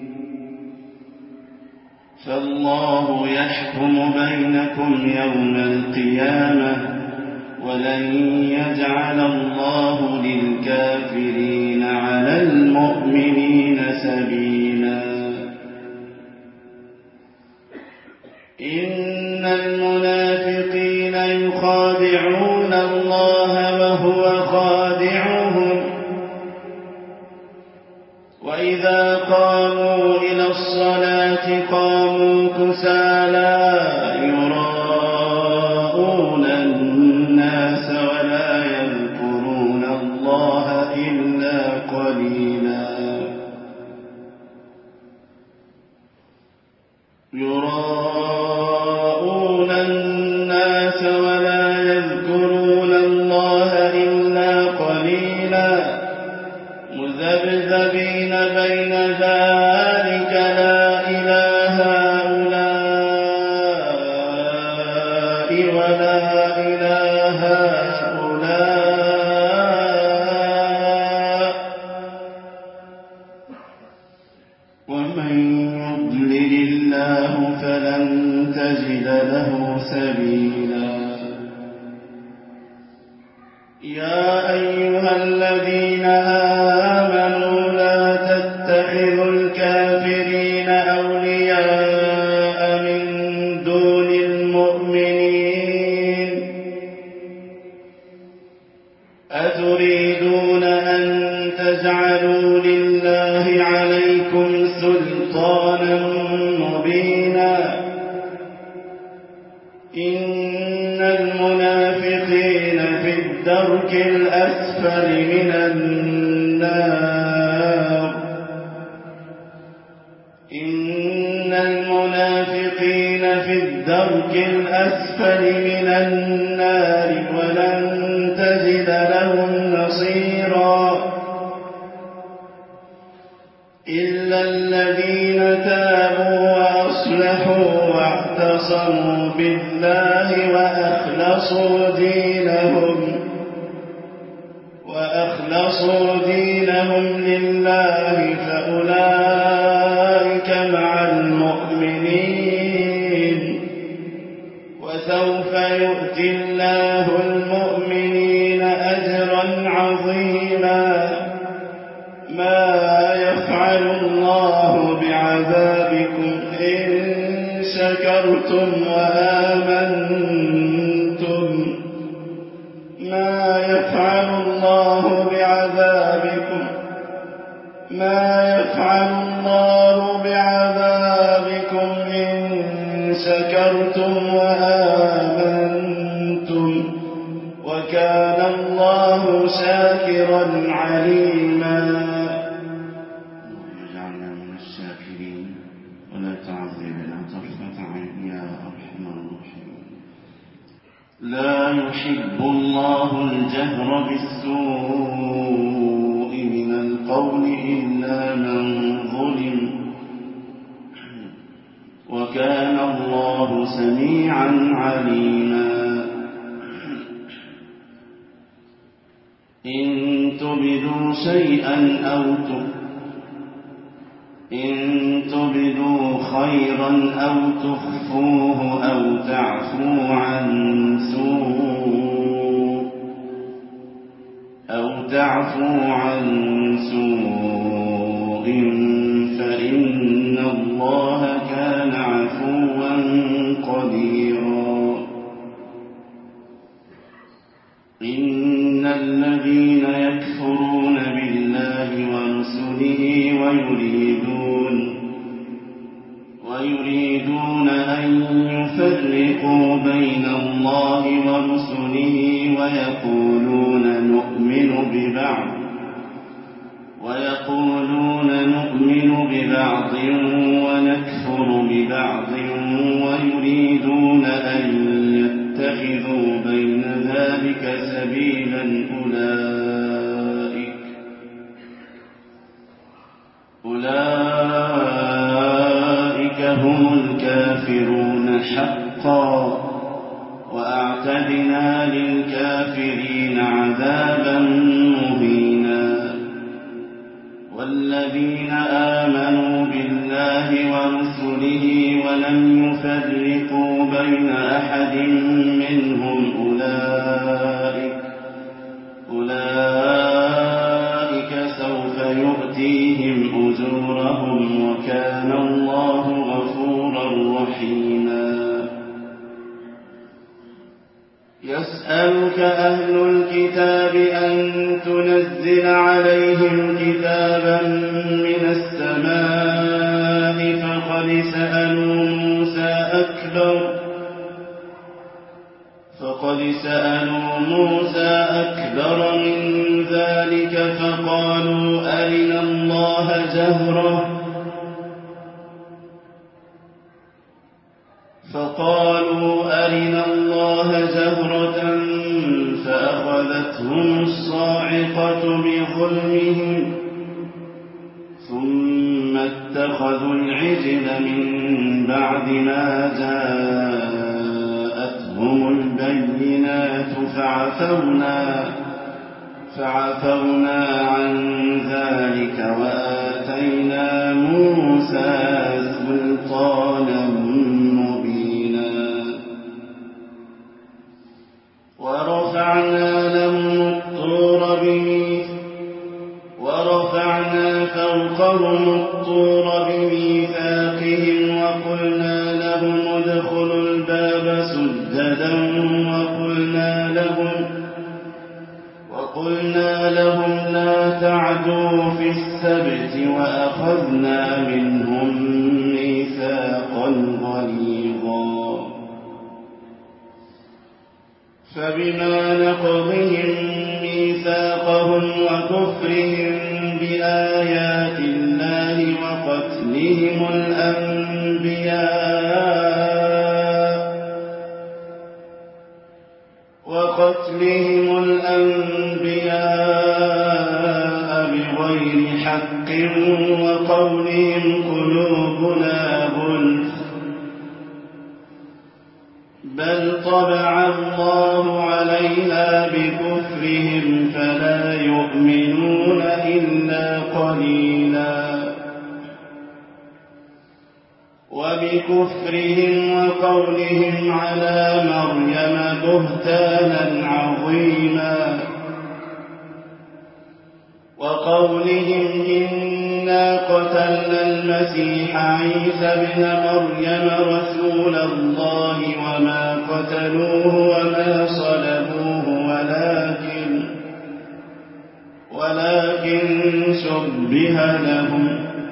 فالله يحكم بينكم يوم القيامة ولن يجعل الله للكافرين على المؤمنين سبيلا. إن المنافقين يخادعون الله وهو خادعهم وإذا قاموا إلى الصلاة قاموا كسالى يراءون الناس ولا يذكرون الله إلا قليلا يراءون الناس ولا يذكرون الله إلا قليلا مذبذبين بين ذلك لا إله هؤلاء ولا إله هؤلاء ومن يضلل الله فلن تجد له سبيلا. يا أيها الذين آمنوا لا تتخذوا الكافرين أولياء من دون المؤمنين أتريدون أن تجعلوا لله عليكم سلطانا مبينا. إن المنافقين في الدرك الأسفل من النار إن المنافقين في الدرك الأسفل من النار ولن تجد لهم نصيرا. إلا الذين تابوا وأصلحوا واعتصموا بالله وأخلصوا دينهم وأخلصوا دينهم لله فأولئك مع المؤمنين وسوف يؤتي الله المؤمنين أجرا عظيما. ما يفعل الله بعذابكم إن شكرتم وآمنتم ما يفعل الله بعذابكم ما يفعل الله بعذابكم إن شكرتم وآمنتم وكان الله شاكرا عليما. اجعلنا من الشاكرين ولا تعذبنا طرفة عين يا أرحم الراحمين. لا يحب الله الجهر بالسوء من القول إلا من ظلم وكان الله سميعا عليما. إن تبدوا شيئا أو إن تبدوا خيرا أو تخفوه أو تعفو عن سوء أو تعفو عن سوء فإن الله كان عفوا قديرا. إن الذين يكفرون بالله ورسله ويريدون ويريدون أن يفرقوا بين الله ويقولون نؤمن ببعض ويقولون نؤمن ببعض ونكفر ببعض ويريدون أن يتخذوا بين ذلك سبيلا أولئك أولئك هم الكافرون حقا وأعتدنا للكافرين عذابا مهينا والذين آمنوا بالله ورسله ولم يفرقوا بين أحد منهم أولئك أولئك سوف يؤتيهم أجورهم وكان الله غفورا رحيما يسألك أهل الكتاب أن تنزل عليهم كتابا من السماء فقد سألوا موسى أكبر فقد سألوا موسى أكبر من ذلك فقالوا أرنا الله جهرة فقالوا أرنا الله جهرة فأخذتهم الصاعقة بظلمهم ثم اتخذوا العجل من بعد ما جاءتهم البينات فعفونا فعفونا عن ذلك وآتينا موسى سلطانا ورفعنا لهم الطور بميث ورفعنا فوقهم الطور بميثاقهم وقلنا لهم ادخلوا الباب سجدا وقلنا لهم وقلنا لهم لا تعدوا في السبت وأخذنا منهم ميثاقا غليظا فبما نقضهم ميثاقهم وكفرهم بآيات الله وقتلهم الأنبياء وقتلهم الأنبياء بغير حق وقولهم قلوبنا غلف بل طبع الله عليها بكفرهم فلا يؤمنون إلا قليلا وبكفرهم وقولهم على مريم بهتانا عظيما وقولهم إنا قتلنا المسيح عيسى ابن مريم رسول الله وما قتلوه وما صلبوه ولكن ولكن شبه لهم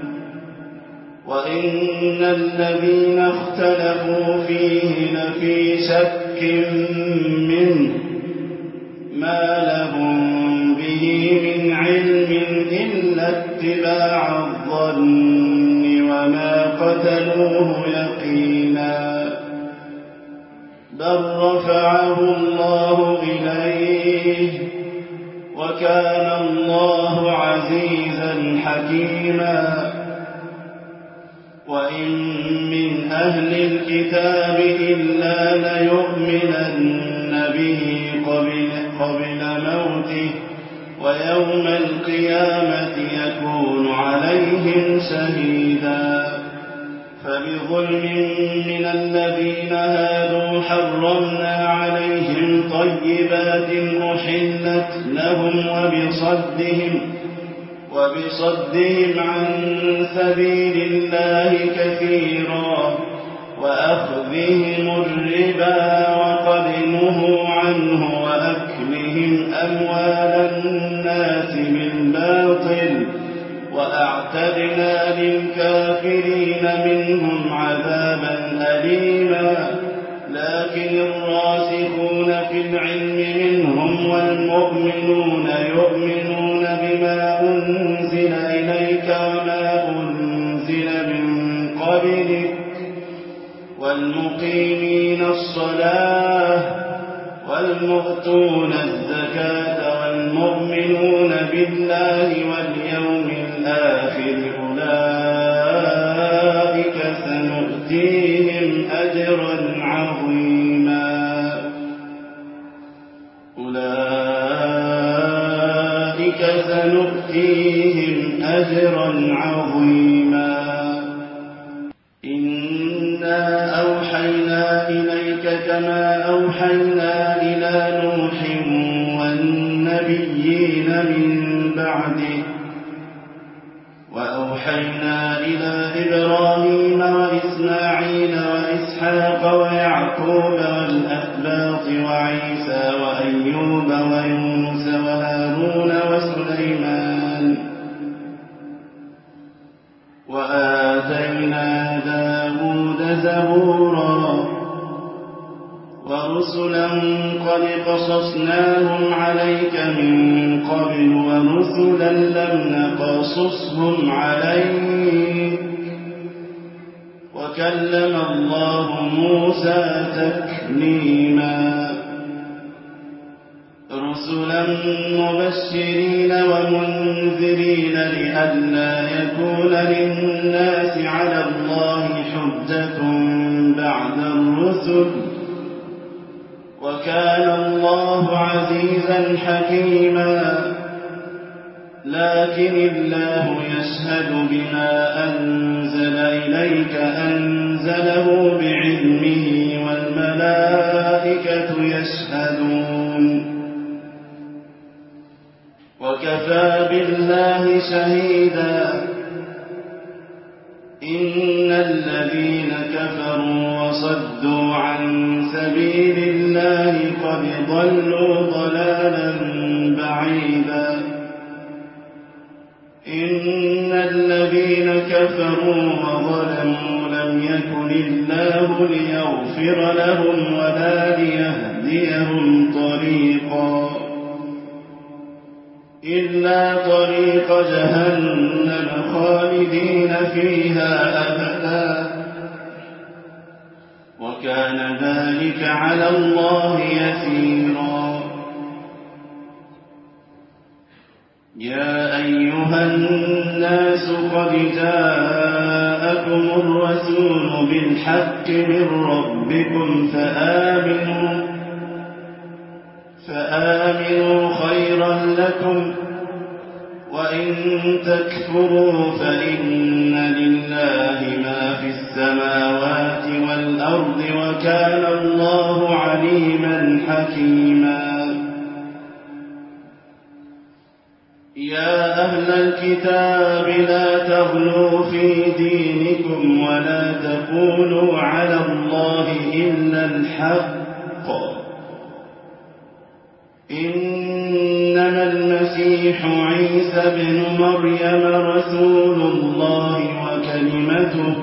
وإن الذين اختلفوا فيه لفي شك منه ما لهم به من علم إلا اتباع الظن وما قتلوه يقينا بل رفعه الله إليه وكان الله عزيزا حكيما وإن من أهل الكتاب إلا ليؤمنن به قبل, قبل موته ويوم القيامة يكون عليهم شهيدا فبظلم من الذين هادوا حرمنا عليهم طيبات أحلت لهم وبصدهم وبصدهم عن سبيل الله كثيرا وأخذهم الربا وقد نهوا عنه وأكلهم أموال الناس بالباطل وأعتدنا للكافرين منهم عذابا أليما لكن الراسخون في العلم منهم والمؤمنون يؤمنون بما أنزل إليك وما أنزل من قبلك والمقيمين الصلاة والمؤتون الزكاة والمؤمنون بالله واليوم الآخر أولئك سنؤتيهم أجرا عظيما أولئك سنؤتيهم أجرا عظيما إنا أوحينا إليك كما أوحينا إلى نوح والنبيين من بعده وأوحينا إلى إبراهيم وإسماعيل وإسحاق ويعقوب والأسباط وعيسى وأيوب ويونس وهارون وسليمان وآتينا داود زبورا ورسلا قد قصصناهم عليك من قبل ورسلا لم نقصصهم عليك وكلم الله موسى تكليما رسلا مبشرين ومنذرين لئلا يكون للناس على الله حجة بعد الرسل وكان الله عزيزا حكيما لكن الله يشهد بما أنزل إليك أنزله بعلمه والملائكة يشهدون وكفى بالله شهيدا إن الذين كفروا وصدوا عن سبيل الله قد ضلوا ضلالا بعيدا إن الذين كفروا وظلموا لم يكن الله ليغفر لهم ولا ليهديهم طريقا إلا طريق جهنم خالدين فيها أبدا وكان ذلك على الله يسيرا يا أيها الناس قد جاءكم الرسول بالحق من ربكم فآمنوا فآمنوا خيرا لكم وإن تكفروا فإن لله ما في السماوات والأرض وكان الله عليما حكيما يا أهل الكتاب لا تغلوا في دينكم ولا تقولوا على الله إلا الحق إنما المسيح عيسى بن مريم رسول الله وكلمته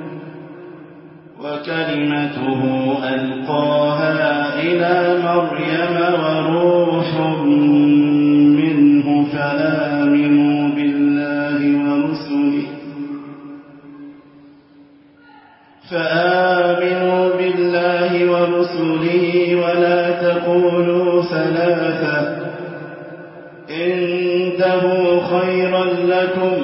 وكلمته ألقاها إلى مريم وروح منه فآمنوا بالله ورسله فآمنوا بالله ورسله ولا تقولوا ثلاثة انتهوا خيرا لكم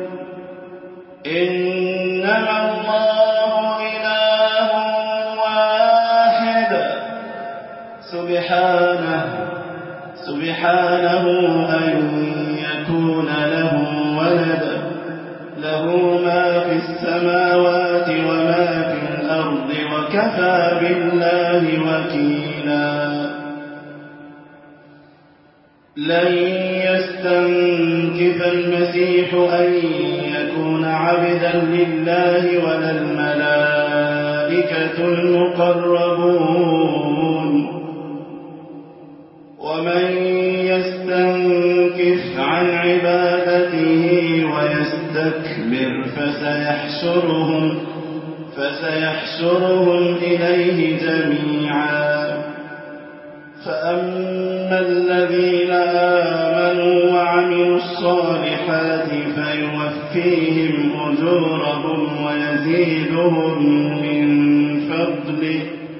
إنما الله إله واحد سبحانه سبحانه أن يكون له ولد له ما في السماوات وما في الأرض وكفى بالله وكيلا لن يستنكف المسيح أن يكون عبدا لله ولا الملائكة المقربون ومن يستنكف عن عبادته ويستكبر فسيحشرهم فسيحشرهم إليه جميعا فأما الذين يوفيهم أجورهم ويزيدهم من فضله.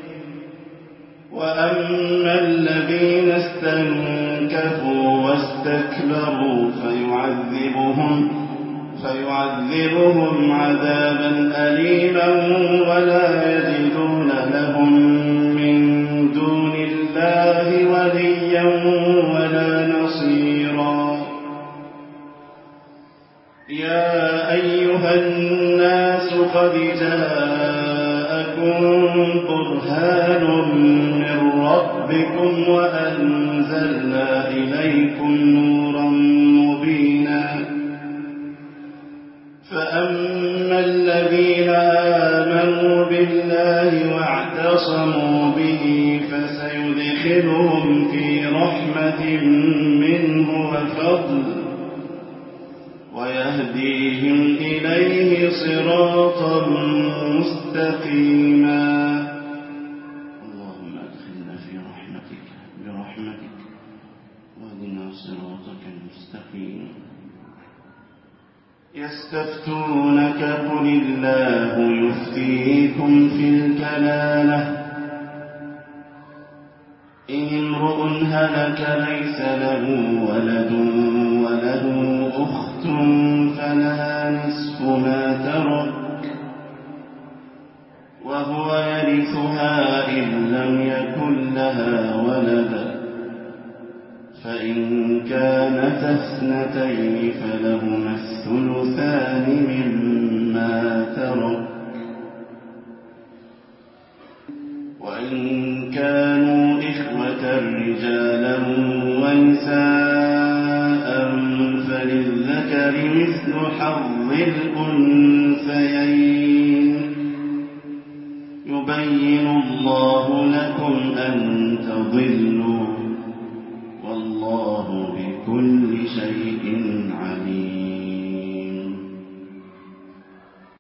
وأما الذين استنكفوا واستكبروا فيعذبهم فيعذبهم عذابا أليما ولا يجدون لهم من دون الله وليا ولا نصيرا. يا أيها الناس قد جاءكم برهان من ربكم وأنزلنا إليكم نورا مبينا. فأما الذين آمنوا بالله واعتصموا به فسيدخلهم في رحمة منه وفضل ويهديهم إليه صراطا مستقيما. اللهم أدخلنا في رحمتك برحمتك واهدنا صراطك المستقيم. يستفتونك قل الله يفتيكم في الكلالة إن امرؤ هلك ليس له ولد وله أخت فلها نصف ما ترك وهو يرثها إن لم يكن لها ولد فإن كانت اثنتين فلهما الثلثان مما ترك وإن كانوا إخوة رجالا ونساء فللذكر مثل حظ الأنثيين يبين الله لكم أن تضلوا والله بكل شيء عليم.